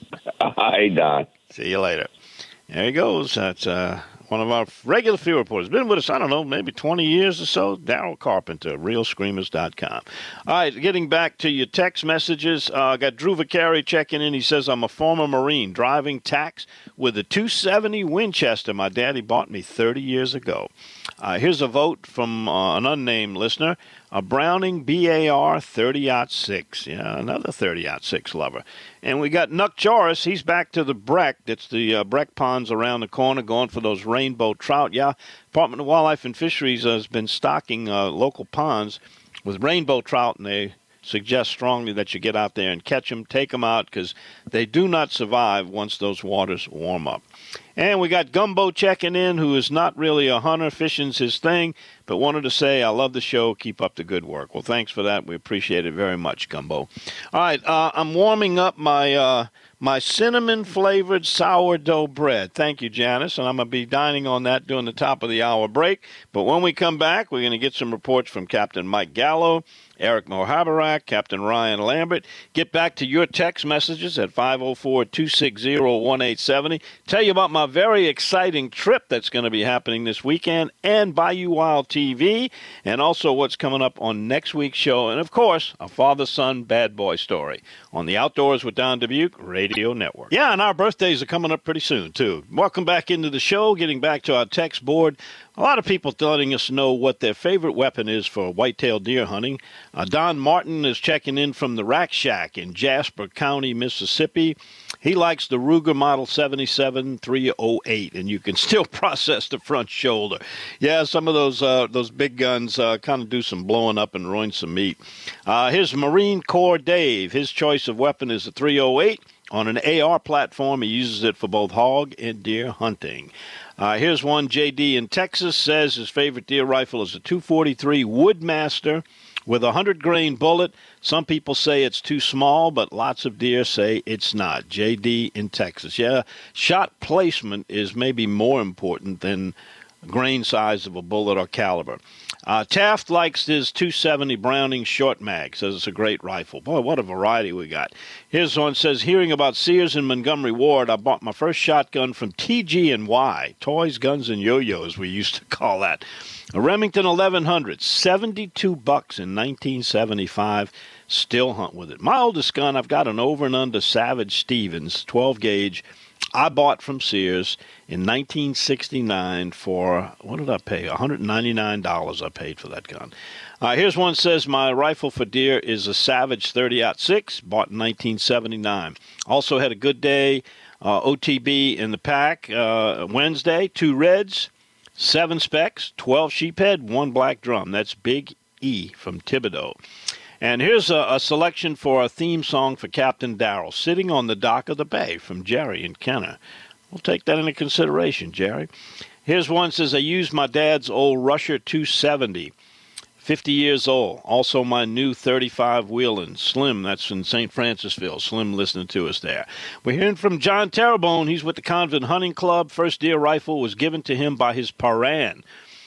Hi, Don. See you later. There he goes. That's uh, one of our regular field reporters. Been with us, I don't know, maybe twenty years or so. Darrell Carpenter, real screamers dot com. All right, getting back to your text messages. I uh, got Drew Vicari checking in. He says, I'm a former Marine driving tax with a two seventy Winchester my daddy bought me thirty years ago. Uh, here's a vote from uh, an unnamed listener. A Browning B A R thirty oh six. Yeah, another thirty oh six lover. And we got Nuck Joris. He's back to the Breck. That's the uh, Breck ponds around the corner, going for those rainbow trout. Yeah, Department of Wildlife and Fisheries has been stocking uh, local ponds with rainbow trout, and they suggest strongly that you get out there and catch them, take them out, because they do not survive once those waters warm up. And we got Gumbo checking in, who is not really a hunter. Fishing's his thing, but wanted to say, I love the show. Keep up the good work. Well, thanks for that. We appreciate it very much, Gumbo. All right, uh, I'm warming up my uh, my cinnamon-flavored sourdough bread. Thank you, Janice, and I'm going to be dining on that during the top of the hour break. But when we come back, we're going to get some reports from Captain Mike Gallo, Eric Mohabarak, Captain Ryan Lambert. Get back to your text messages at five oh four, two six zero, one eight seven zero. Tell you about my very exciting trip that's going to be happening this weekend, and Bayou Wild T V, and also what's coming up on next week's show, and, of course, a father-son bad boy story on the Outdoors with Don Dubuque Radio Network. Yeah, and our birthdays are coming up pretty soon, too. Welcome back into the show, getting back to our text board. A lot of people letting us know what their favorite weapon is for whitetail deer hunting. Uh, Don Martin is checking in from the Rack Shack in Jasper County, Mississippi. He likes the Ruger Model seventy-seven three oh eight, and you can still process the front shoulder. Yeah, some of those uh, those big guns uh, kind of do some blowing up and ruin some meat. Uh, here's Marine Corps Dave. His choice of weapon is the three oh eight. On an A R platform, he uses it for both hog and deer hunting. Uh, here's one, J D in Texas, says his favorite deer rifle is a two forty-three Woodmaster with a one hundred grain bullet. Some people say it's too small, but lots of deer say it's not. J D in Texas. Yeah, shot placement is maybe more important than grain size of a bullet or caliber. Uh, Taft likes his two seventy Browning Short Mag, says it's a great rifle. Boy, what a variety we got. Here's one, says, hearing about Sears and Montgomery Ward, I bought my first shotgun from T G and Y, Toys, Guns, and Yo-Yos, we used to call that. A Remington eleven hundred, seventy-two bucks in nineteen seventy-five. Still hunt with it. My oldest gun, I've got an over and under Savage Stevens twelve gauge. I bought from Sears in nineteen sixty-nine for, what did I pay? one hundred ninety-nine dollars I paid for that gun. Uh, here's one says, my rifle for deer is a Savage thirty oh six, bought in nineteen seventy-nine. Also had a good day, uh, O T B in the pack uh, Wednesday, two reds, seven specs, twelve sheephead, one black drum. That's Big E from Thibodeau. And here's a, a selection for a theme song for Captain Darrell, Sitting on the Dock of the Bay, from Jerry and Kenner. We'll take that into consideration, Jerry. Here's one says, I used my dad's old Rusher two seventy, fifty years old. Also my new thirty-five Wheeling. Slim, that's in Saint Francisville. Slim listening to us there. We're hearing from John Terrebonne. He's with the Convent Hunting Club. First deer rifle was given to him by his Paran.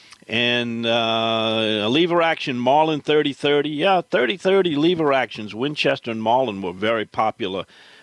And uh, a lever action Marlin thirty thirty. Yeah, thirty thirty lever actions. Winchester and Marlin were very popular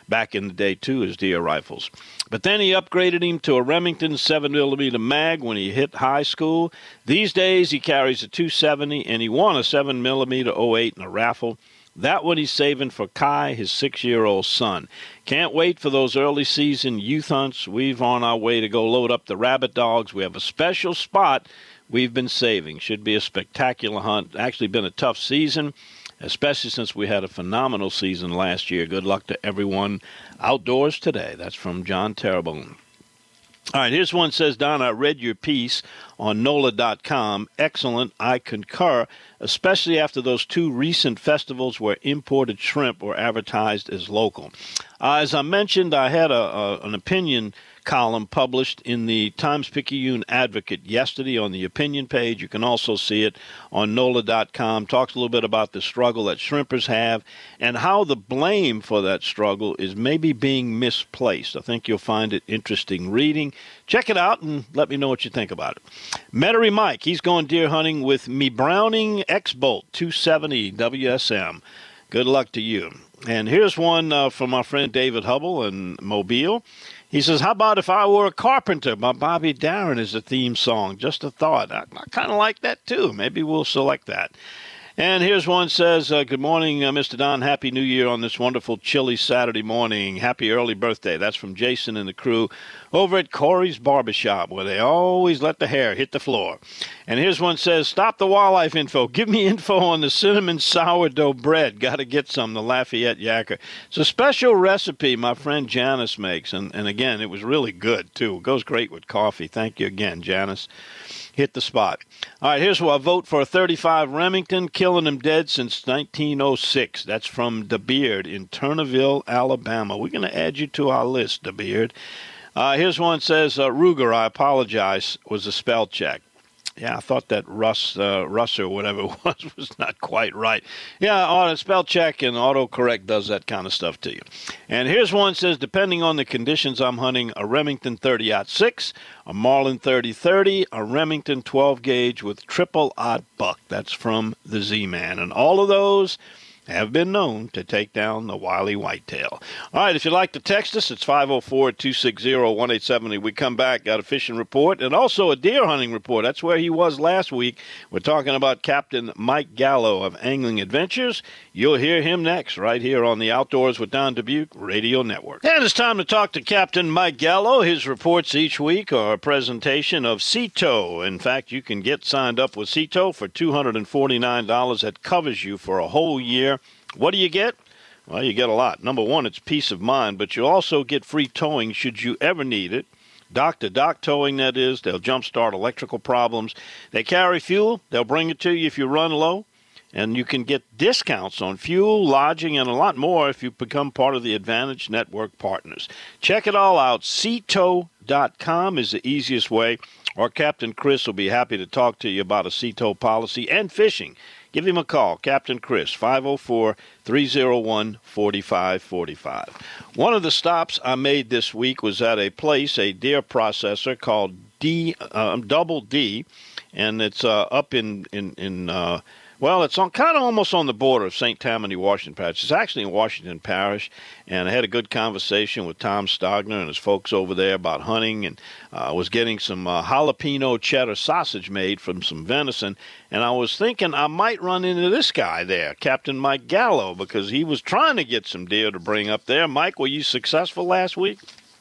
back in the day, too, his deer rifles. But then he upgraded him to a Remington seven millimeter mag when he hit high school. These days he carries a two seventy, and he won a seven millimeter oh eight in a raffle. That one he's saving for Kai, his six-year-old son. Can't wait for those early season youth hunts. We've on our way to go load up the rabbit dogs. We have a special spot we've been saving. Should be a spectacular hunt. Actually been a tough season, especially since we had a phenomenal season last year. Good luck to everyone outdoors today. That's from John Terrebonne. All right, here's one says, Don, I read your piece on NOLA dot com. Excellent. I concur, especially after those two recent festivals where imported shrimp were advertised as local. Uh, as I mentioned, I had a, a an opinion column published in the Times-Picayune Advocate yesterday on the opinion page. You can also see it on NOLA dot com. Talks a little bit about the struggle that shrimpers have and how the blame for that struggle is maybe being misplaced. I think you'll find it interesting reading. Check it out and let me know what you think about it. Metairie Mike, he's going deer hunting with me Browning X-Bolt two seventy W S M. Good luck to you. And here's one uh, from our friend David Hubble in Mobile. He says, how about If I Were a Carpenter by Bobby Darin is a theme song? Just a thought. I, I kind of like that, too. Maybe we'll select that. And here's one says, uh, good morning, uh, Mister Don. Happy New Year on this wonderful chilly Saturday morning. Happy early birthday. That's from Jason and the crew over at Corey's Barbershop, where they always let the hair hit the floor. And here's one says, stop the wildlife info. Give me info on the cinnamon sourdough bread. Got to get some, the Lafayette Yacker. It's a special recipe my friend Janice makes. And, and again, it was really good, too. It goes great with coffee. Thank you again, Janice. Hit the spot. All right, here's what I vote for a thirty-five Remington, killing them dead since nineteen oh six. That's from DeBeard in Turnaville, Alabama. We're going to add you to our list, DeBeard. Uh, here's one that says, uh, Ruger, I apologize, was a spell check. Yeah, I thought that Russ, uh, Russ or whatever it was, was not quite right. Yeah, auto spell check and autocorrect does that kind of stuff to you. And here's one that says, depending on the conditions, I'm hunting a Remington thirty aught six, a Marlin thirty thirty, a Remington twelve gauge with triple aught buck. That's from the Z-Man. And all of those have been known to take down the wily whitetail. All right, if you'd like to text us, it's five oh four, two six zero, one eight seven zero. We come back, got a fishing report, and also a deer hunting report. That's where he was last week. We're talking about Captain Mike Gallo of Angling Adventures. You'll hear him next, right here on the Outdoors with Don Dubuque Radio Network. And it's time to talk to Captain Mike Gallo. His reports each week are a presentation of Sea Tow. In fact, you can get signed up with Sea Tow for two hundred forty-nine dollars. That covers you for a whole year. What do you get? Well, you get a lot. Number one, it's peace of mind, but you also get free towing should you ever need it. Dock-to-dock towing, that is. They'll jumpstart electrical problems. They carry fuel. They'll bring it to you if you run low. And you can get discounts on fuel, lodging, and a lot more if you become part of the Advantage Network partners. Check it all out. sea tow dot com is the easiest way, or Captain Chris will be happy to talk to you about a Sea Tow policy and fishing. Give him a call, Captain Chris, five oh four, three oh one, four five four five. One of the stops I made this week was at a place, a deer processor called D, uh, Double D, and it's uh, up in, in, in uh, well, it's on kind of almost on the border of Saint Tammany, Washington Parish. It's actually in Washington Parish, and I had a good conversation with Tom Stogner and his folks over there about hunting, and I uh, was getting some uh, jalapeno cheddar sausage made from some venison, and I was thinking I might run into this guy there, Captain Mike Gallo, because he was trying to get some deer to bring up there. Mike, were you successful last week?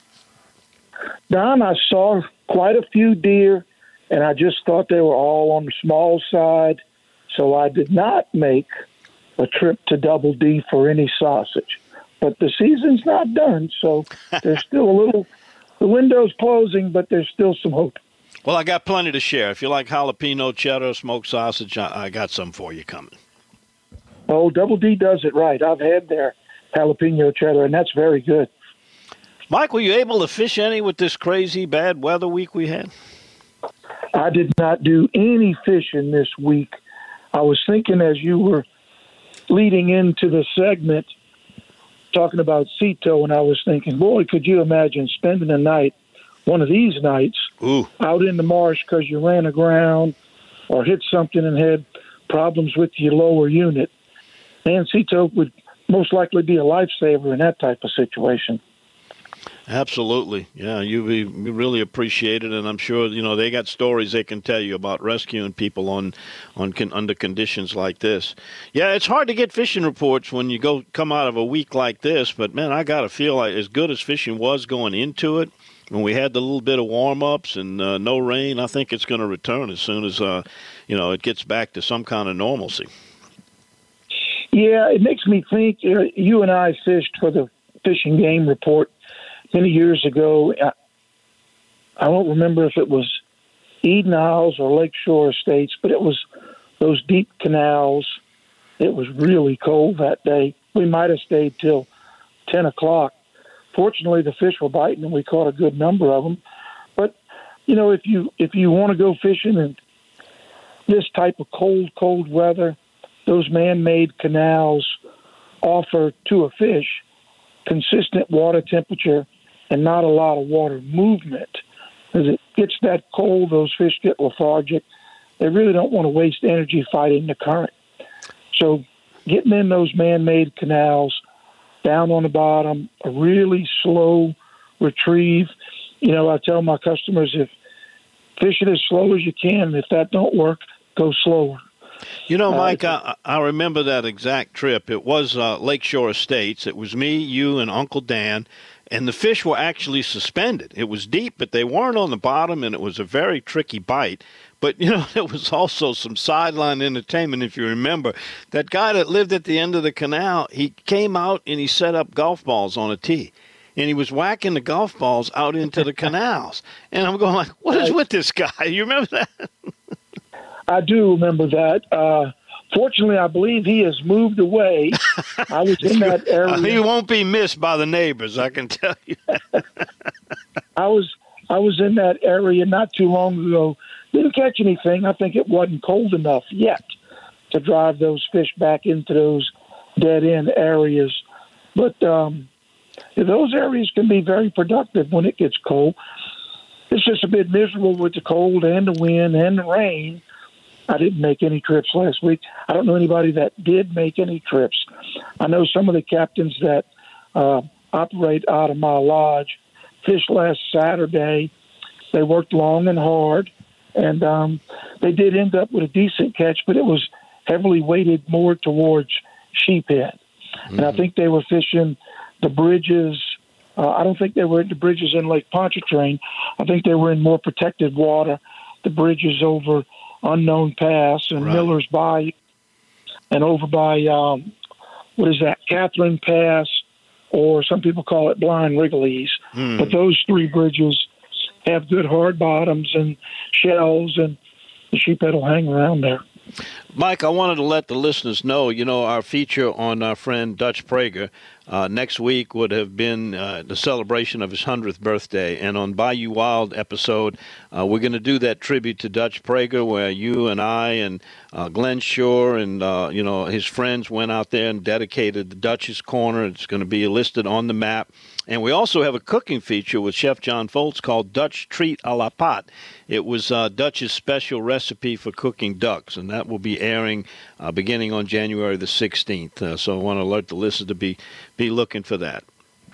Don, I saw quite a few deer, and I just thought they were all on the small side. So I did not make a trip to Double D for any sausage. But the season's not done, so there's still a little – the window's closing, but there's still some hope. Well, I got plenty to share. If you like jalapeno cheddar, smoked sausage, I, I got some for you coming. Oh, Double D does it right. I've had their jalapeno cheddar, and that's very good. Mike, were you able to fish any with this crazy bad weather week we had? I did not do any fishing this week. I was thinking as you were leading into the segment talking about Sea Tow, and I was thinking, boy, could you imagine spending a night, one of these nights, Ooh. out in the marsh because you ran aground or hit something and had problems with your lower unit. And Sea Tow would most likely be a lifesaver in that type of situation. Absolutely. Yeah, you be you really appreciate it, and I'm sure, you know, they got stories they can tell you about rescuing people on on con, under conditions like this. Yeah, it's hard to get fishing reports when you go come out of a week like this, but, man, I got to feel like as good as fishing was going into it, when we had the little bit of warm-ups and uh, no rain, I think it's going to return as soon as, uh, you know, it gets back to some kind of normalcy. Yeah, it makes me think, uh, you and I fished for the Fish and Game Report many years ago. I, I don't remember if it was Eden Isles or Lakeshore Estates, but it was those deep canals. It was really cold that day. We might have stayed till ten o'clock. Fortunately, the fish were biting, and we caught a good number of them. But, you know, if you if you want to go fishing in this type of cold, cold weather, those man-made canals offer to a fish consistent water temperature and not a lot of water movement. As it gets that cold, those fish get lethargic. They really don't want to waste energy fighting the current. So getting in those man-made canals, down on the bottom, a really slow retrieve. You know, I tell my customers, if fish it as slow as you can, if that don't work, go slower. You know, Mike, uh, I, I remember that exact trip. It was uh, Lakeshore Estates. It was me, you, and Uncle Dan, and the fish were actually suspended. It was deep, but they weren't on the bottom, and it was a very tricky bite. But, you know, there was also some sideline entertainment, if you remember. That guy that lived at the end of the canal, he came out and he set up golf balls on a tee. And he was whacking the golf balls out into the canals. And I'm going like, what is with this guy? You remember that? I do remember that. Uh, fortunately, I believe he has moved away. I was in that area. He won't be missed by the neighbors, I can tell you. I was I was in that area not too long ago. Didn't catch anything. I think it wasn't cold enough yet to drive those fish back into those dead-end areas. But um, those areas can be very productive when it gets cold. It's just a bit miserable with the cold and the wind and the rain. I didn't make any trips last week. I don't know anybody that did make any trips. I know some of the captains that uh, operate out of my lodge fished last Saturday. They worked long and hard, and um, they did end up with a decent catch, but it was heavily weighted more towards sheephead. Mm-hmm. And I think they were fishing the bridges. Uh, I don't think they were at the bridges in Lake Pontchartrain. I think they were in more protected water, the bridges over Unknown Pass and right. Miller's Bayou, and over by, um, what is that, Catherine Pass, or some people call it Blind Wrigley's. Hmm. But those three bridges have good hard bottoms and shells, and the sheephead will hang around there. Mike, I wanted to let the listeners know, you know, our feature on our friend Dutch Prager uh, next week would have been uh, the celebration of his hundredth birthday. And on Bayou Wild episode, uh, we're going to do that tribute to Dutch Prager, where you and I and uh, Glenn Shore and, uh, you know, his friends went out there and dedicated the Dutch's Corner. It's going to be listed on the map. And we also have a cooking feature with Chef John Foltz called Dutch Treat a la Pot. It was uh, Dutch's special recipe for cooking ducks, and that will be airing uh, beginning on January the sixteenth. Uh, so I want to alert the listeners to be, be looking for that.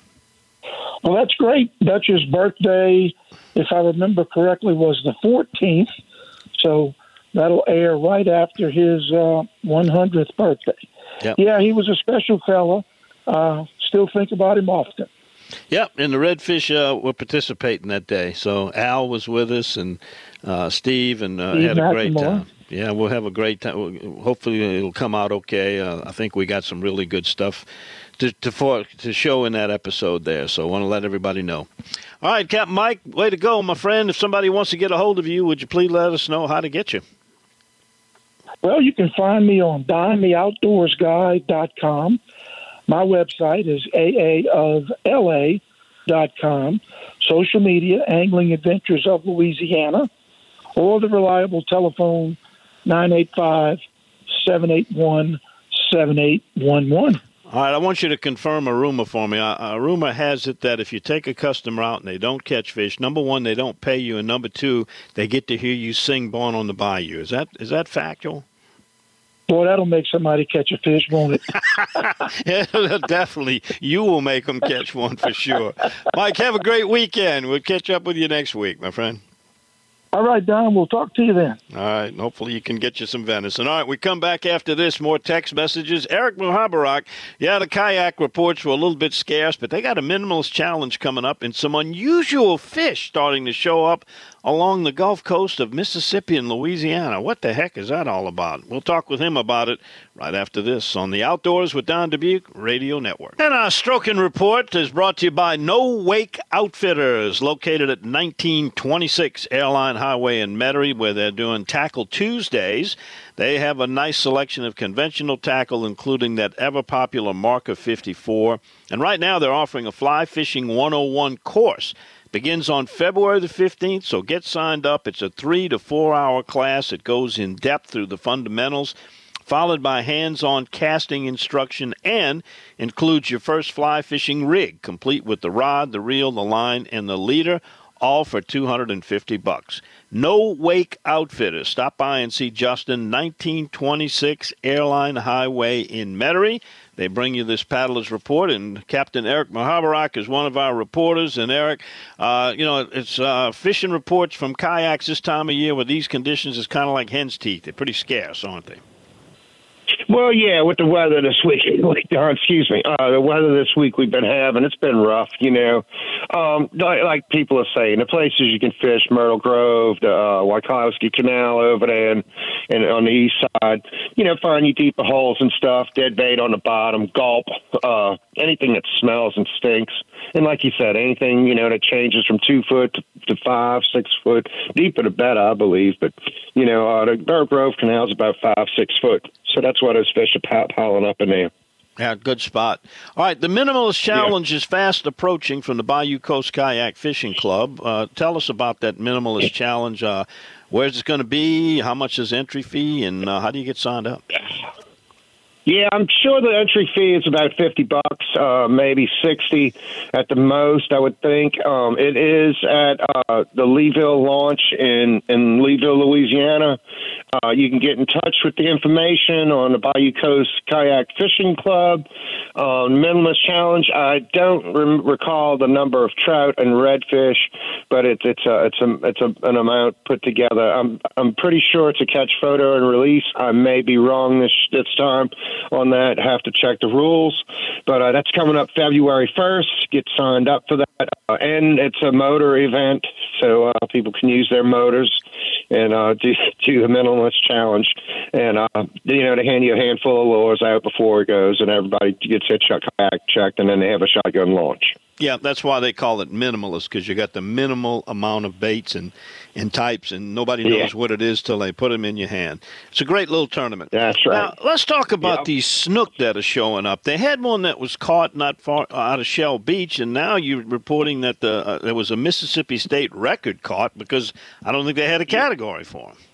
Well, that's great. Dutch's birthday, if I remember correctly, was the fourteenth. So that'll air right after his uh, one hundredth birthday. Yep. Yeah, he was a special fella. Uh, still think about him often. Yep, and the Redfish uh, were participating that day. So Al was with us, and uh, Steve, and uh, Steve had a great McLemore. time. Yeah, we'll have a great time. Hopefully it'll come out okay. Uh, I think we got some really good stuff to to, for, to show in that episode there, so I want to let everybody know. All right, Captain Mike, way to go, my friend. If somebody wants to get a hold of you, would you please let us know how to get you? Well, you can find me on dine the outdoors guy dot com. My website is A A of L A dot com. Social media, Angling Adventures of Louisiana, or the reliable telephone, nine eight five, seven eight one, seven eight one one. All right, I want you to confirm a rumor for me. A, a rumor has it that if you take a customer out and they don't catch fish, number one, they don't pay you, and number two, they get to hear you sing Born on the Bayou. Is that is that factual? Boy, that'll make somebody catch a fish, won't it? Yeah, definitely. You will make them catch one for sure. Mike, have a great weekend. We'll catch up with you next week, my friend. All right, Don, we'll talk to you then. All right, and hopefully you can get you some venison. All right, we come back after this, more text messages. Eric Muhabarak, yeah, the kayak reports were a little bit scarce, but they got a minimalist challenge coming up and some unusual fish starting to show up along the Gulf Coast of Mississippi and Louisiana. What the heck is that all about? We'll talk with him about it right after this on the Outdoors with Don Dubuque Radio Network. And our Stroking Report is brought to you by No Wake Outfitters, located at nineteen twenty-six Airline Highway in Metairie, where they're doing Tackle Tuesdays. They have a nice selection of conventional tackle, including that ever-popular Marker fifty-four. And right now they're offering a Fly Fishing one oh one course. Begins on February the fifteenth, so get signed up. It's a three to four hour class. It goes in depth through the fundamentals, followed by hands-on casting instruction, and includes your first fly fishing rig, complete with the rod, the reel, the line, and the leader, all for two hundred fifty bucks. No Wake Outfitters. Stop by and see Justin, nineteen twenty-six Airline Highway in Metairie. They bring you this Paddler's Report, and Captain Eric Muhabarak is one of our reporters. And, Eric, uh, you know, it's uh, fishing reports from kayaks this time of year with these conditions is kind of like hen's teeth. They're pretty scarce, aren't they? Well, yeah, with the weather this week, oh, excuse me, uh, the weather this week we've been having, it's been rough, you know. Um, like, like people are saying, the places you can fish, Myrtle Grove, the uh, Wachowski Canal over there, and, and on the east side, you know, find you deeper holes and stuff, dead bait on the bottom, gulp, uh, anything that smells and stinks. And like you said, anything, you know, that changes from two foot to, to five, six foot, deeper the better, I believe. But, you know, uh, the Myrtle Grove Canal is about five, six foot. So that's why those fish are piling up in there. Yeah, good spot. All right, the Minimalist Challenge yeah. is fast approaching from the Bayou Coast Kayak Fishing Club. Uh, tell us about that Minimalist Challenge. Uh, where's it going to be? How much is entry fee? And uh, how do you get signed up? Yeah, I'm sure the entry fee is about fifty bucks, uh, maybe sixty at the most, I would think. Um, it is at uh, the Leeville launch in, in Leeville, Louisiana. Uh, you can get in touch with the information on the Bayou Coast Kayak Fishing Club, um, Minimalist Challenge. I don't re- recall the number of trout and redfish, but it's it's a it's a it's a, an amount put together. I'm I'm pretty sure it's a catch, photo, and release. I may be wrong this this time on that. Have to check the rules, but uh, that's coming up February first. Get signed up for that, uh, and it's a motor event, so uh, people can use their motors and uh, do, do the Minimalist Challenge. And, uh, you know, they hand you a handful of lures out before it goes, and everybody gets their kayak checked, and then they have a shotgun launch. Yeah, that's why they call it minimalist, because you got the minimal amount of baits and, and types, and nobody knows yeah. what it is till they put them in your hand. It's a great little tournament. That's right. Now, let's talk about yep. these snook that are showing up. They had one that was caught not far out of Shell Beach, and now you're reporting that the, uh, there was a Mississippi State record caught because I don't think they had a category for them.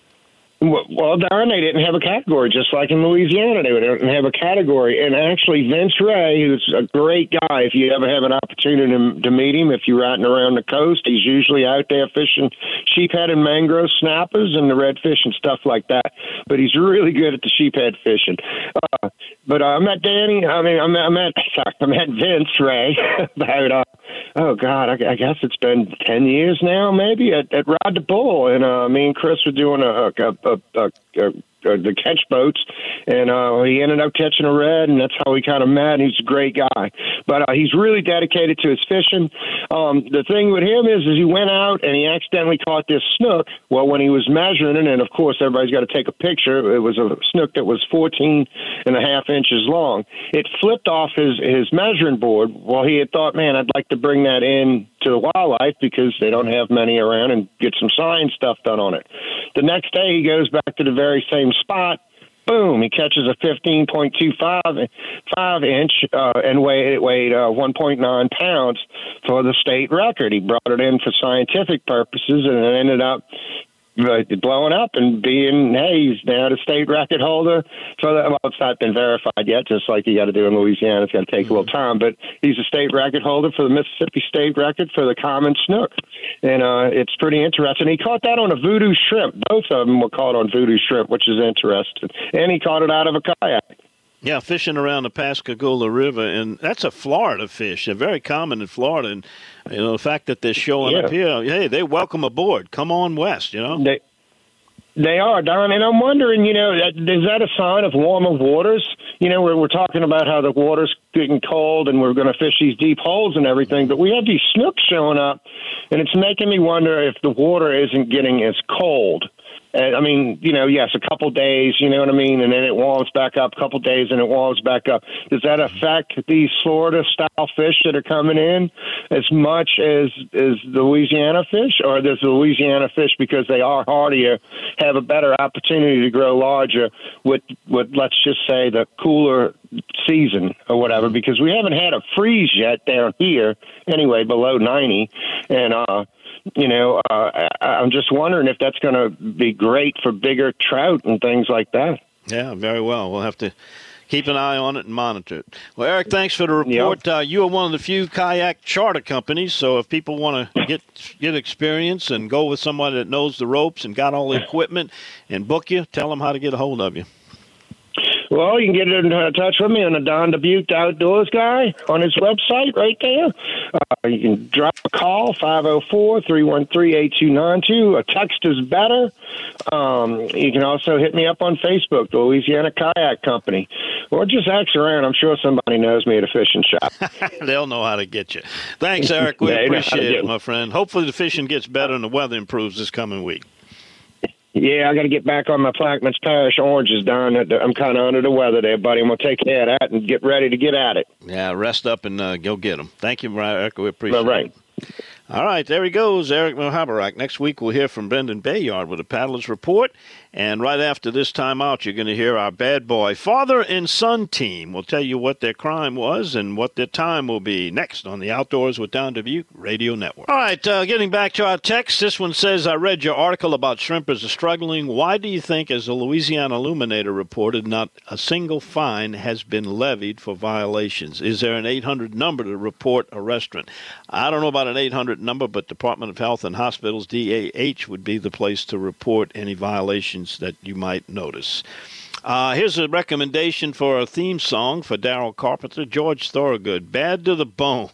Well, darn, they didn't have a category, just like in Louisiana. They didn't have a category. And actually, Vince Ray, who's a great guy, if you ever have an opportunity to, to meet him, if you're riding around the coast, he's usually out there fishing sheephead and mangrove snappers and the redfish and stuff like that. But he's really good at the sheephead fishing. Uh, but uh, I met Danny, I mean, I met, I met, sorry, I met Vince Ray about, uh, oh, God, I, I guess it's been ten years now, maybe, at, at Rod the Bull. And uh, me and Chris were doing a, a, a Uh, uh, uh, the catch boats, and uh, he ended up catching a red, and that's how we kind of met. He's a great guy, but uh, he's really dedicated to his fishing. Um, the thing with him is, is he went out and he accidentally caught this snook. Well, when he was measuring it, and of course everybody's got to take a picture, it was a snook that was fourteen and a half inches long. It flipped off his, his measuring board. Well, he had thought, man, I'd like to bring that in to the wildlife because they don't have many around, and get some science stuff done on it. The next day he goes back to the very same spot. Boom, he catches a fifteen point two five five inch uh, and weighed, it weighed uh, one point nine pounds for the state record. He brought it in for scientific purposes, and it ended up blowing up and being, hey, he's now the state record holder. So that, well, it's not been verified yet, just like you got to do in Louisiana. It's going to take mm-hmm. a little time, but he's a state record holder for the Mississippi state record for the common snook. And uh, it's pretty interesting. He caught that on a voodoo shrimp. Both of them were caught on voodoo shrimp, which is interesting. And he caught it out of a kayak. Yeah, fishing around the Pascagoula River, and that's a Florida fish. They're very common in Florida, and you know the fact that they're showing yeah. up here. Hey, they welcome aboard. Come on west, you know. They they are, Don, and I'm wondering, you know, is that a sign of warmer waters? You know, we're we're talking about how the water's getting cold, and we're going to fish these deep holes and everything, but we have these snooks showing up, and it's making me wonder if the water isn't getting as cold. I mean, you know, yes, a couple days, you know what I mean, and then it warms back up, a couple days, and it warms back up. Does that affect these Florida-style fish that are coming in as much as, as the Louisiana fish? Or does the Louisiana fish, because they are hardier, have a better opportunity to grow larger with, with let's just say, the cooler season or whatever? Because we haven't had a freeze yet down here, anyway, below ninety, and uh You know, uh, I'm just wondering if that's going to be great for bigger trout and things like that. Yeah, very well. We'll have to keep an eye on it and monitor it. Well, Eric, thanks for the report. Yep. Uh, you are one of the few kayak charter companies, so if people want to get get experience and go with somebody that knows the ropes and got all the equipment and book you, tell them how to get a hold of you. Well, you can get in touch with me on the Don Dubuque Outdoors guy on his website right there. Uh, you can drop a call, five oh four, three one three, eight two nine two. A text is better. Um, you can also hit me up on Facebook, the Louisiana Kayak Company. Or just ask around. I'm sure somebody knows me at a fishing shop. They'll know how to get you. Thanks, Eric. We appreciate it, my friend. Hopefully the fishing gets better and the weather improves this coming week. Yeah, I got to get back on my Plaquemines Parish oranges, Don. I'm kind of under the weather there, buddy. I'm going to take care of that and get ready to get at it. Yeah, rest up and uh, go get them. Thank you, Eric. We appreciate All right. it. All right, there he goes, Eric Mohabarak. Next week we'll hear from Brendan Bayard with a Paddler's Report. And right after this time out, you're going to hear our bad boy father and son team. We'll tell you what their crime was and what their time will be next on the Outdoors with Don Dubuque Radio Network. All right, uh, getting back to our text, this one says, I read your article about shrimpers are struggling. Why do you think, as the Louisiana Illuminator reported, not a single fine has been levied for violations? Is there an eight hundred number to report a restaurant? I don't know about an eight hundred number, but Department of Health and Hospitals, D A H, would be the place to report any violations that you might notice. Uh, here's a recommendation for a theme song for Daryl Carpenter, George Thorogood, Bad to the Bone.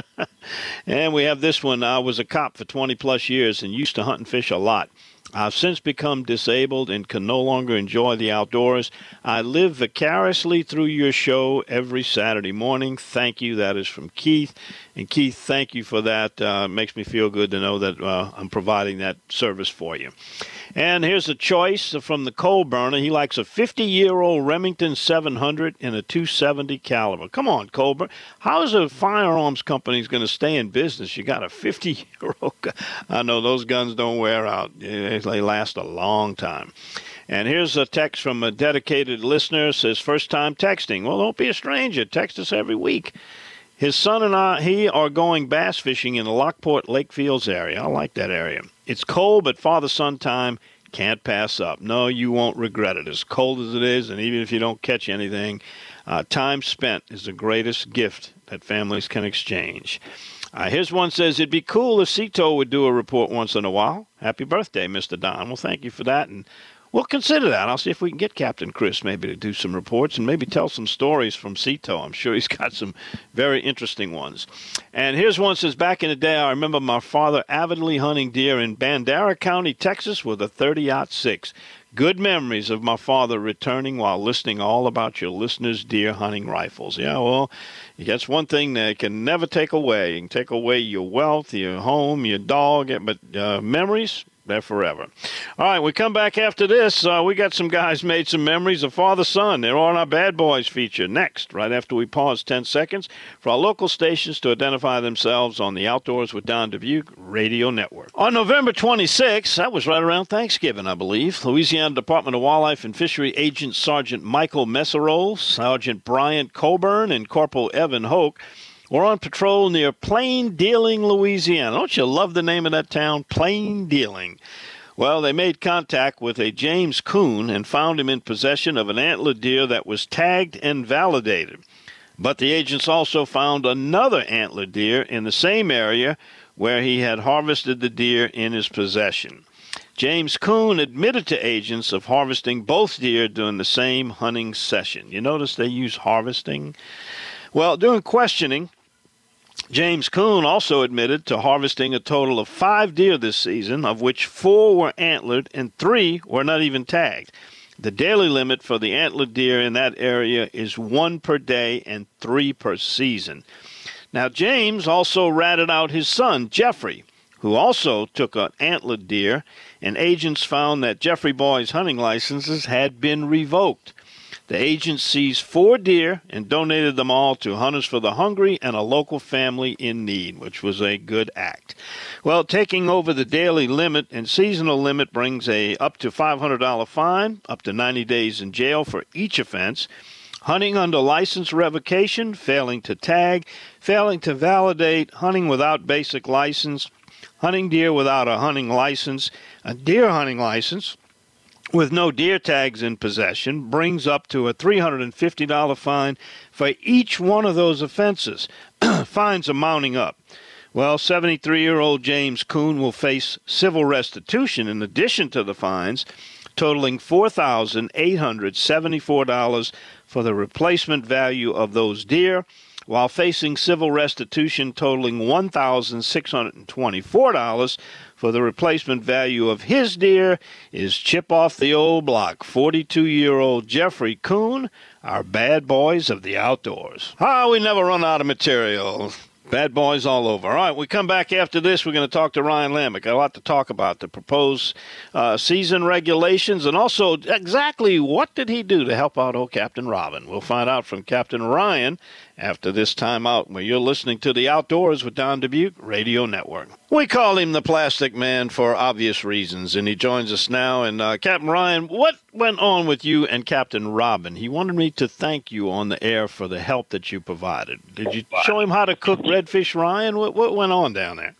And we have this one. I was a cop for twenty plus years and used to hunt and fish a lot. I've since become disabled and can no longer enjoy the outdoors. I live vicariously through your show every Saturday morning. Thank you. That is from Keith. And Keith, thank you for that. Uh, it makes me feel good to know that uh, I'm providing that service for you. And here's a choice from the coal burner. He likes a fifty-year-old Remington seven hundred and a two seventy caliber. Come on, Colburn. How is a firearms company going to stay in business? You got a fifty-year-old gun. I know those guns don't wear out. They last a long time. And here's a text from a dedicated listener. It says, first time texting. Well, don't be a stranger. Text us every week. His son and I, he are going bass fishing in the Lockport Lake Fields area. I like that area. It's cold, but father-son time can't pass up. No, you won't regret it. As cold as it is, and even if you don't catch anything, uh, time spent is the greatest gift that families can exchange. Uh, here's one says, it'd be cool if Cito would do a report once in a while. Happy birthday, Mister Don. Well, thank you for that, and we'll consider that. I'll see if we can get Captain Chris maybe to do some reports and maybe tell some stories from Cito. I'm sure he's got some very interesting ones. And here's one that says, back in the day, I remember my father avidly hunting deer in Bandera County, Texas with a thirty aught six. Good memories of my father returning while listening all about your listeners' deer hunting rifles. Yeah, well, that's one thing that can never take away. You can take away your wealth, your home, your dog, but uh, memories, they're forever. All right, we come back after this. Uh, we got some guys made some memories of father-son. They're on our Bad Boys feature next, right after we pause ten seconds for our local stations to identify themselves on the Outdoors with Don Dubuque Radio Network. On November twenty-sixth, that was right around Thanksgiving, I believe, Louisiana Department of Wildlife and Fishery Agent Sergeant Michael Messerol, Sergeant Brian Coburn, and Corporal Evan Hoke we're on patrol near Plain Dealing, Louisiana. Don't you love the name of that town, Plain Dealing? Well, they made contact with a James Coon and found him in possession of an antlered deer that was tagged and validated. But the agents also found another antlered deer in the same area where he had harvested the deer in his possession. James Coon admitted to agents of harvesting both deer during the same hunting session. You notice they use harvesting? Well, during questioning, James Coon also admitted to harvesting a total of five deer this season, of which four were antlered and three were not even tagged. The daily limit for the antlered deer in that area is one per day and three per season. Now, James also ratted out his son, Jeffrey, who also took an antlered deer, and agents found that Jeffrey Boy's hunting licenses had been revoked. The agents seized four deer and donated them all to Hunters for the Hungry and a local family in need, which was a good act. Well, taking over the daily limit and seasonal limit brings a up to five hundred dollars fine, up to ninety days in jail for each offense. Hunting under license revocation, failing to tag, failing to validate, hunting without basic license, hunting deer without a hunting license, a deer hunting license with no deer tags in possession brings up to a three hundred fifty dollars fine for each one of those offenses. Fines are mounting up. Well, seventy-three-year-old James Coon will face civil restitution in addition to the fines, totaling four thousand eight hundred seventy-four dollars for the replacement value of those deer, while facing civil restitution totaling one thousand six hundred twenty-four dollars for the replacement value of his deer is chip off the old block, forty-two-year-old Jeffrey Coon, our bad boys of the outdoors. Ah, we never run out of material. Bad boys all over. All right, we come back after this. We're going to talk to Ryan Lambic. Got a lot to talk about, the proposed uh, season regulations, and also exactly what did he do to help out old Captain Robin. We'll find out from Captain Ryan after this time out, where you're listening to The Outdoors with Don Dubuque Radio Network. We call him the Plastic Man for obvious reasons, and he joins us now. And uh, Captain Ryan, what went on with you and Captain Robin? He wanted me to thank you on the air for the help that you provided. Did you show him how to cook redfish, Ryan? What, what went on down there?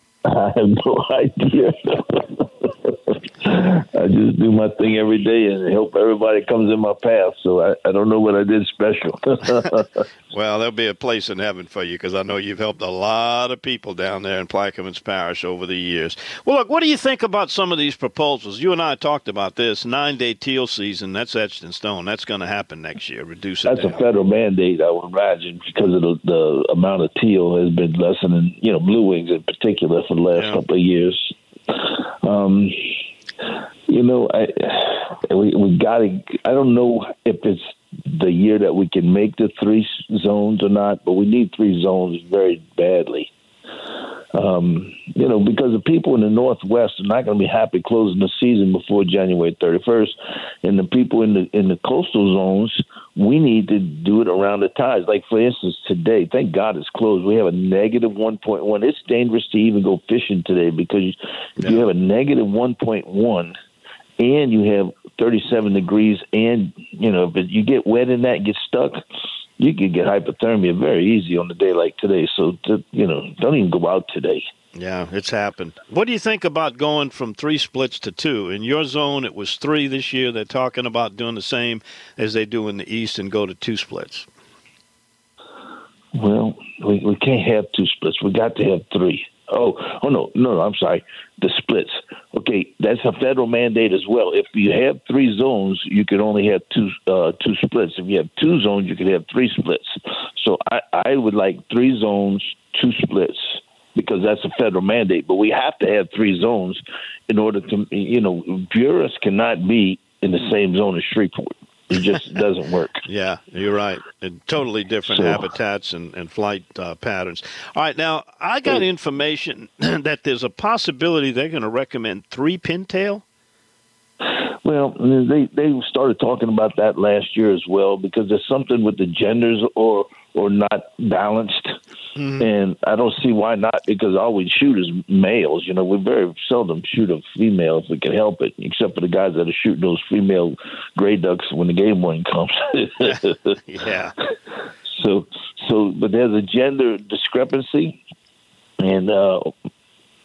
I have no idea. I just do my thing every day and help everybody that comes in my path. So I, I don't know what I did special. Well, there'll be a place in heaven for you, because I know you've helped a lot of people down there in Plaquemines Parish over the years. Well, look, what do you think about some of these proposals? You and I talked about this nine-day teal season. That's etched in stone. That's going to happen next year. Reduce it That's down. a federal mandate, I would imagine, because of the, the amount of teal has been lessening, you know, blue wings in particular for the last Yeah. couple of years. Um, you know, I we, we got to, I don't know if it's the year that we can make the three zones or not, but we need three zones very badly. Um, you know, because the people in the Northwest are not going to be happy closing the season before January thirty-first. And the people in the in the coastal zones, we need to do it around the tides. Like, for instance, today, thank God it's closed. We have a negative one point one. It's dangerous to even go fishing today, because if yeah. you have a negative one point one and you have thirty-seven degrees and, you know, if you get wet in that and get stuck, you could get hypothermia very easy on a day like today. So, to, you know, don't even go out today. Yeah, it's happened. What do you think about going from three splits to two? In your zone, it was three this year. They're talking about doing the same as they do in the East and go to two splits. Well, we, we can't have two splits. We got to have three. Oh, oh no, no, no, I'm sorry. The splits. Okay, that's a federal mandate as well. If you have three zones, you can only have two uh, two splits. If you have two zones, you can have three splits. So I, I would like three zones, two splits, because that's a federal mandate. But we have to have three zones in order to, you know, Buras cannot be in the same zone as Shreveport. It just doesn't work. Yeah, you're right. And totally different so, habitats and, and flight uh, patterns. All right, now, I got so, information that there's a possibility they're going to recommend three pintail. Well, they they started talking about that last year as well, because there's something with the genders or or not balanced. Mm-hmm. And I don't see why not, because all we shoot is males. You know, we very seldom shoot a female if we can help it, except for the guys that are shooting those female gray ducks when the game morning comes. Yeah. So, so, but there's a gender discrepancy, and uh,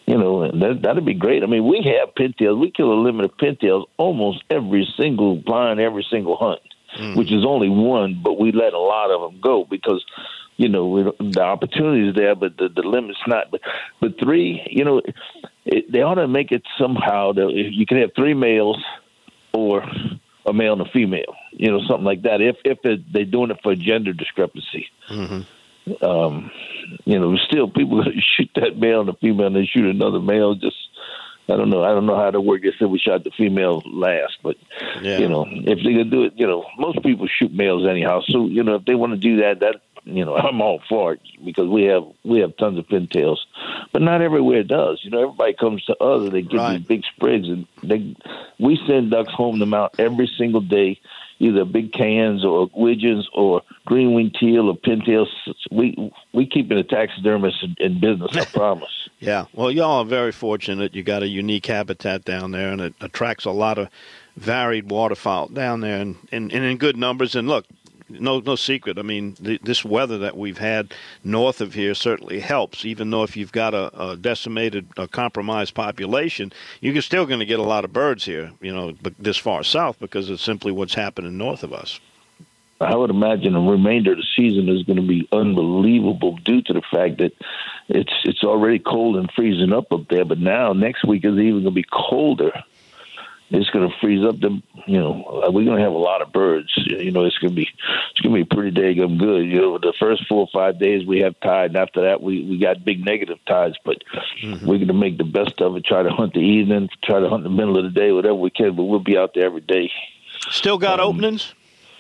You know, and that, that'd be great. I mean, we have pintails. We kill a limit of pintails almost every single blind, every single hunt, mm. which is only one, but we let a lot of them go because, you know, we, the opportunity is there, but the, the limit's not. But, but three, you know, it, they ought to make it somehow that you can have three males or a male and a female, you know, something like that, if if it, they're doing it for gender discrepancy. Mm-hmm. Um, you know, still people shoot that male and the female and they shoot another male. Just, I don't know. I don't know how to work. They said we shot the female last, but, yeah. you know, if they could do it, you know, most people shoot males anyhow. So, you know, if they want to do that, that, you know, I'm all for it because we have, we have tons of pintails, but not everywhere it does. You know, everybody comes to us, they get right. these big sprigs and they, we send ducks home to mount every single day, either big cans or widgeons or green winged teal or pintails. We we keep the taxidermist in, in business, I promise. Yeah, well, y'all are very fortunate. You got a unique habitat down there, and it attracts a lot of varied waterfowl down there, and, and, and in good numbers. And look, no no secret. I mean, the, this weather that we've had north of here certainly helps. Even though if you've got a, a decimated, a compromised population, you're still going to get a lot of birds here, you know, but this far south because it's simply what's happening north of us. I would imagine the remainder of the season is going to be unbelievable due to the fact that it's it's already cold and freezing up up there. But now next week is even going to be colder. It's going to freeze up. The you know we're going to have a lot of birds. You know it's going to be it's going to be pretty daggum good. You know the first four or five days we have tide, and after that we, we got big negative tides. But mm-hmm. we're going to make the best of it. Try to hunt the evening. Try to hunt the middle of the day, whatever we can. But we'll be out there every day. Still got um, openings?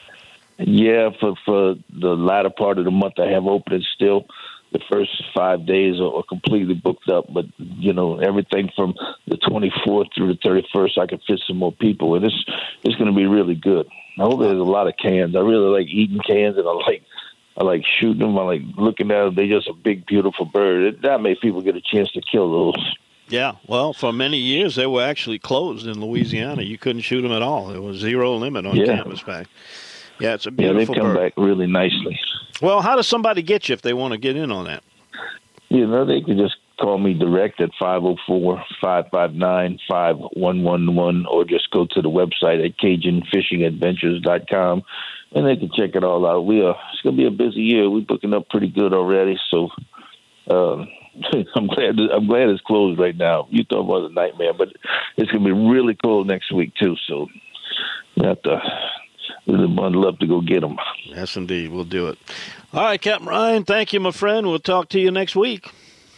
Yeah, for for the latter part of the month, I have openings still. The first five days are, are completely booked up, but you know everything from the twenty-fourth through the thirty-first, I can fit some more people, and it's it's going to be really good. I hope there's a lot of cans. I really like eating cans, and I like I like shooting them. I like looking at them. They're just a big, beautiful bird. It, that made people get a chance to kill those. Yeah, well, for many years they were actually closed in Louisiana. You couldn't shoot them at all. There was zero limit on yeah. canvasback. Yeah, it's a beautiful Yeah, they come bird. back really nicely. Well, how does somebody get you if they want to get in on that? You know, they can just call me direct at five oh four, five five nine, five one one one or just go to the website at Cajun Fishing Adventures dot com, and they can check it all out. We are, it's going to be a busy year. We're booking up pretty good already, so uh, I'm glad I'm glad it's closed right now. You thought it was a nightmare, but it's going to be really cold next week, too, so we have to... We'd love to go get them. Yes, indeed. We'll do it. All right, Captain Ryan, thank you, my friend. We'll talk to you next week.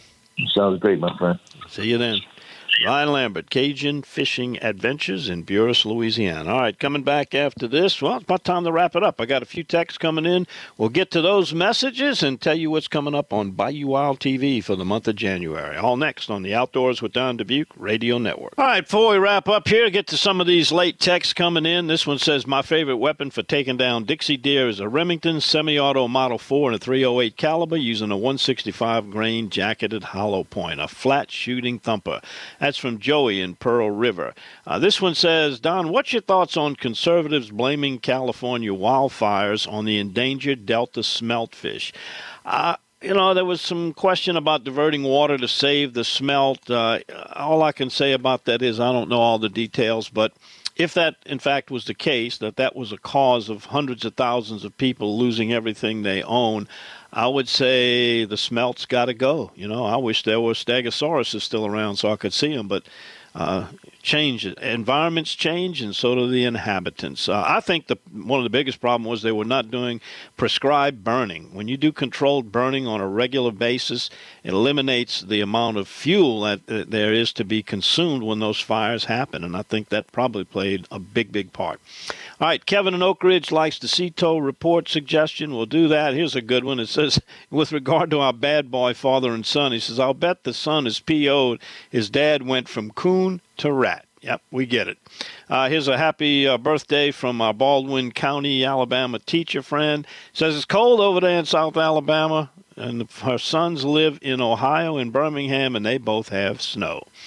Sounds great, my friend. See you then. Ryan Lambert, Cajun Fishing Adventures in Buras, Louisiana. All right, coming back after this. Well, it's about time to wrap it up. I got a few texts coming in. We'll get to those messages and tell you what's coming up on Bayou Wild T V for the month of January. All next on the Outdoors with Don Dubuque Radio Network. All right, before we wrap up here, get to some of these late texts coming in. This one says, my favorite weapon for taking down Dixie deer is a Remington semi-auto Model four and a three oh eight caliber using a one sixty-five grain jacketed hollow point, a flat shooting thumper. That's from Joey in Pearl River. Uh, this one says, Don, what's your thoughts on conservatives blaming California wildfires on the endangered Delta smeltfish? Uh, you know, there was some question about diverting water to save the smelt. Uh, all I can say about that is I don't know all the details, but if that, in fact, was the case, that that was a cause of hundreds of thousands of people losing everything they own, I would say the smelt's got to go. You know, I wish there were Stegosaurus still around so I could see them, but uh, change, environments change, and so do the inhabitants. Uh, I think the one of the biggest problems was they were not doing prescribed burning. When you do controlled burning on a regular basis, it eliminates the amount of fuel that uh, there is to be consumed when those fires happen, and I think that probably played a big, big part. All right, Kevin in Oak Ridge likes the C T O report suggestion. We'll do that. Here's a good one. It says, with regard to our bad boy father and son, he says, I'll bet the son is P O'd. His dad went from coon to rat. Yep, we get it. Uh, here's a happy uh, birthday from our Baldwin County, Alabama teacher friend. Says it's cold over there in South Alabama, and her sons live in Ohio, in Birmingham, and they both have snow.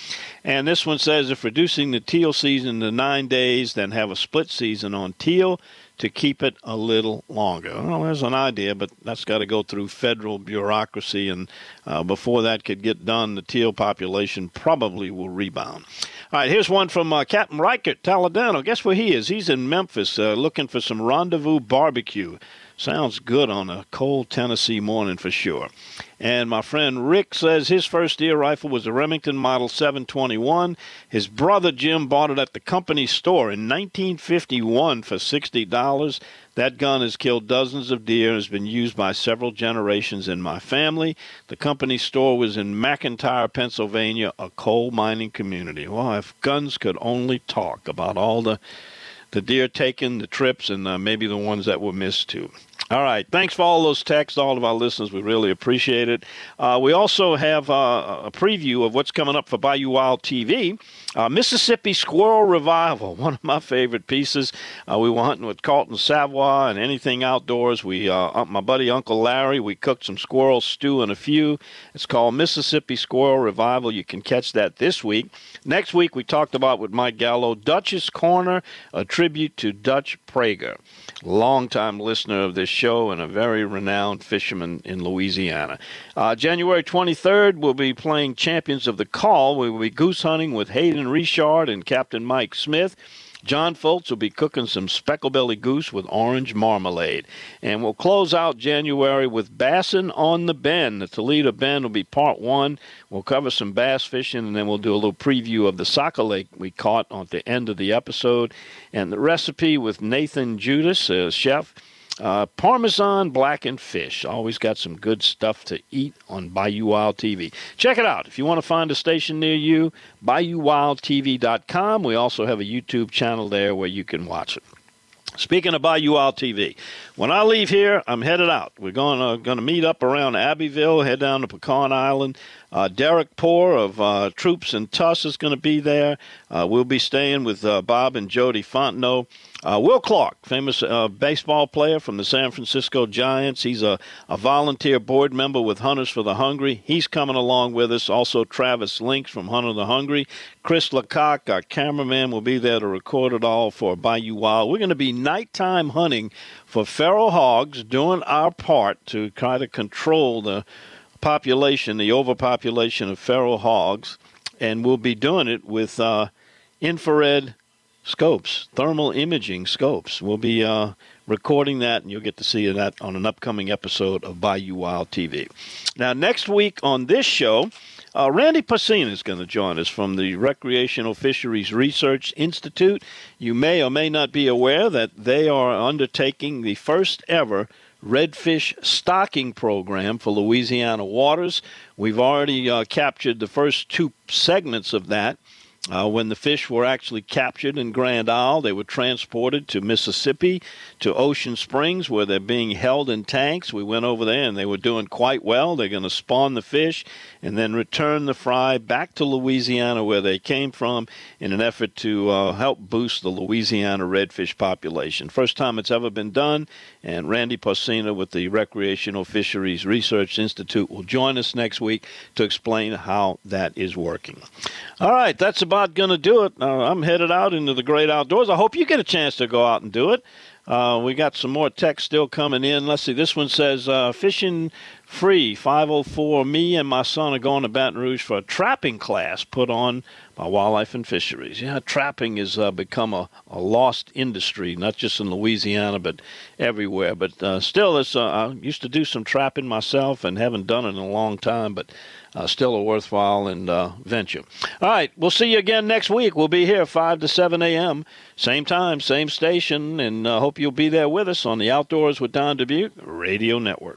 And this one says, if reducing the teal season to nine days, then have a split season on teal to keep it a little longer. Well, there's an idea, but that's got to go through federal bureaucracy, and uh, before that could get done, the teal population probably will rebound. All right, here's one from uh, Captain Reichert, Taladano. Guess where he is? He's in Memphis uh, looking for some rendezvous barbecue. Sounds good on a cold Tennessee morning for sure. And my friend Rick says his first deer rifle was a Remington Model seven twenty-one. His brother Jim bought it at the company store in nineteen fifty-one for sixty dollars. That gun has killed dozens of deer and has been used by several generations in my family. The company store was in McIntyre, Pennsylvania, a coal mining community. Well, if guns could only talk about all the the deer taken, the trips, and uh, maybe the ones that were missed too. All right. Thanks for all those texts, all of our listeners. We really appreciate it. Uh, we also have uh, a preview of what's coming up for Bayou Wild T V. Uh, Mississippi Squirrel Revival, one of my favorite pieces. Uh, we were hunting with Carlton Savoy and anything outdoors. We, uh, my buddy Uncle Larry, we cooked some squirrel stew and a few. It's called Mississippi Squirrel Revival. You can catch that this week. Next week, we talked about with Mike Gallo, Dutch's Corner, a tribute to Dutch Prager, longtime listener of this show and a very renowned fisherman in Louisiana. Uh, January twenty-third, we'll be playing Champions of the Call. We will be goose hunting with Hayden Richard and Captain Mike Smith. John Foltz will be cooking some specklebelly goose with orange marmalade. And we'll close out January with Bassin' on the Bend. The Toledo Bend will be part one. We'll cover some bass fishing, and then we'll do a little preview of the Saco Lake we caught at the end of the episode. And the recipe with Nathan Judas, uh, chef. Uh, Parmesan blackened fish. Always got some good stuff to eat on Bayou Wild T V. Check it out. If you want to find a station near you, bayou wild t v dot com. We also have a YouTube channel there where you can watch it. Speaking of Bayou Wild T V, when I leave here, I'm headed out. We're going to going to meet up around Abbeville, head down to Pecan Island. Uh, Derek Poor of uh, Troops and Tuss is going to be there. Uh, we'll be staying with uh, Bob and Jody Fontenot. Uh, Will Clark, famous uh, baseball player from the San Francisco Giants. He's a, a volunteer board member with Hunters for the Hungry. He's coming along with us. Also, Travis Links from Hunter the Hungry. Chris Lecoq, our cameraman, will be there to record it all for Bayou Wild. We're going to be nighttime hunting for feral hogs, doing our part to try to control the population, the overpopulation of feral hogs. And we'll be doing it with uh, infrared scopes, thermal imaging scopes. We'll be uh, recording that, and you'll get to see that on an upcoming episode of Bayou Wild T V. Now, next week on this show, uh, Randy Pacina is going to join us from the Recreational Fisheries Research Institute. You may or may not be aware that they are undertaking the first ever redfish stocking program for Louisiana waters. We've already uh, captured the first two segments of that. Uh, when the fish were actually captured in Grand Isle, they were transported to Mississippi, to Ocean Springs, where they're being held in tanks. We went over there, and they were doing quite well. They're going to spawn the fish and then return the fry back to Louisiana, where they came from, in an effort to uh, help boost the Louisiana redfish population. First time it's ever been done, and Randy Pacina with the Recreational Fisheries Research Institute will join us next week to explain how that is working. All right, that's about going to do it. Uh, I'm headed out into the great outdoors. I hope you get a chance to go out and do it. Uh, we got some more text still coming in. Let's see. This one says, uh, fishing free, five oh four. Me and my son are going to Baton Rouge for a trapping class put on by Wildlife and Fisheries. Yeah, trapping has uh, become a, a lost industry, not just in Louisiana, but everywhere. But uh, still, it's, uh, I used to do some trapping myself and haven't done it in a long time, but uh, still a worthwhile and uh, venture. All right, we'll see you again next week. We'll be here five to seven a.m., same time, same station, and uh, hope you'll be there with us on the Outdoors with Don Dubuque Radio Network.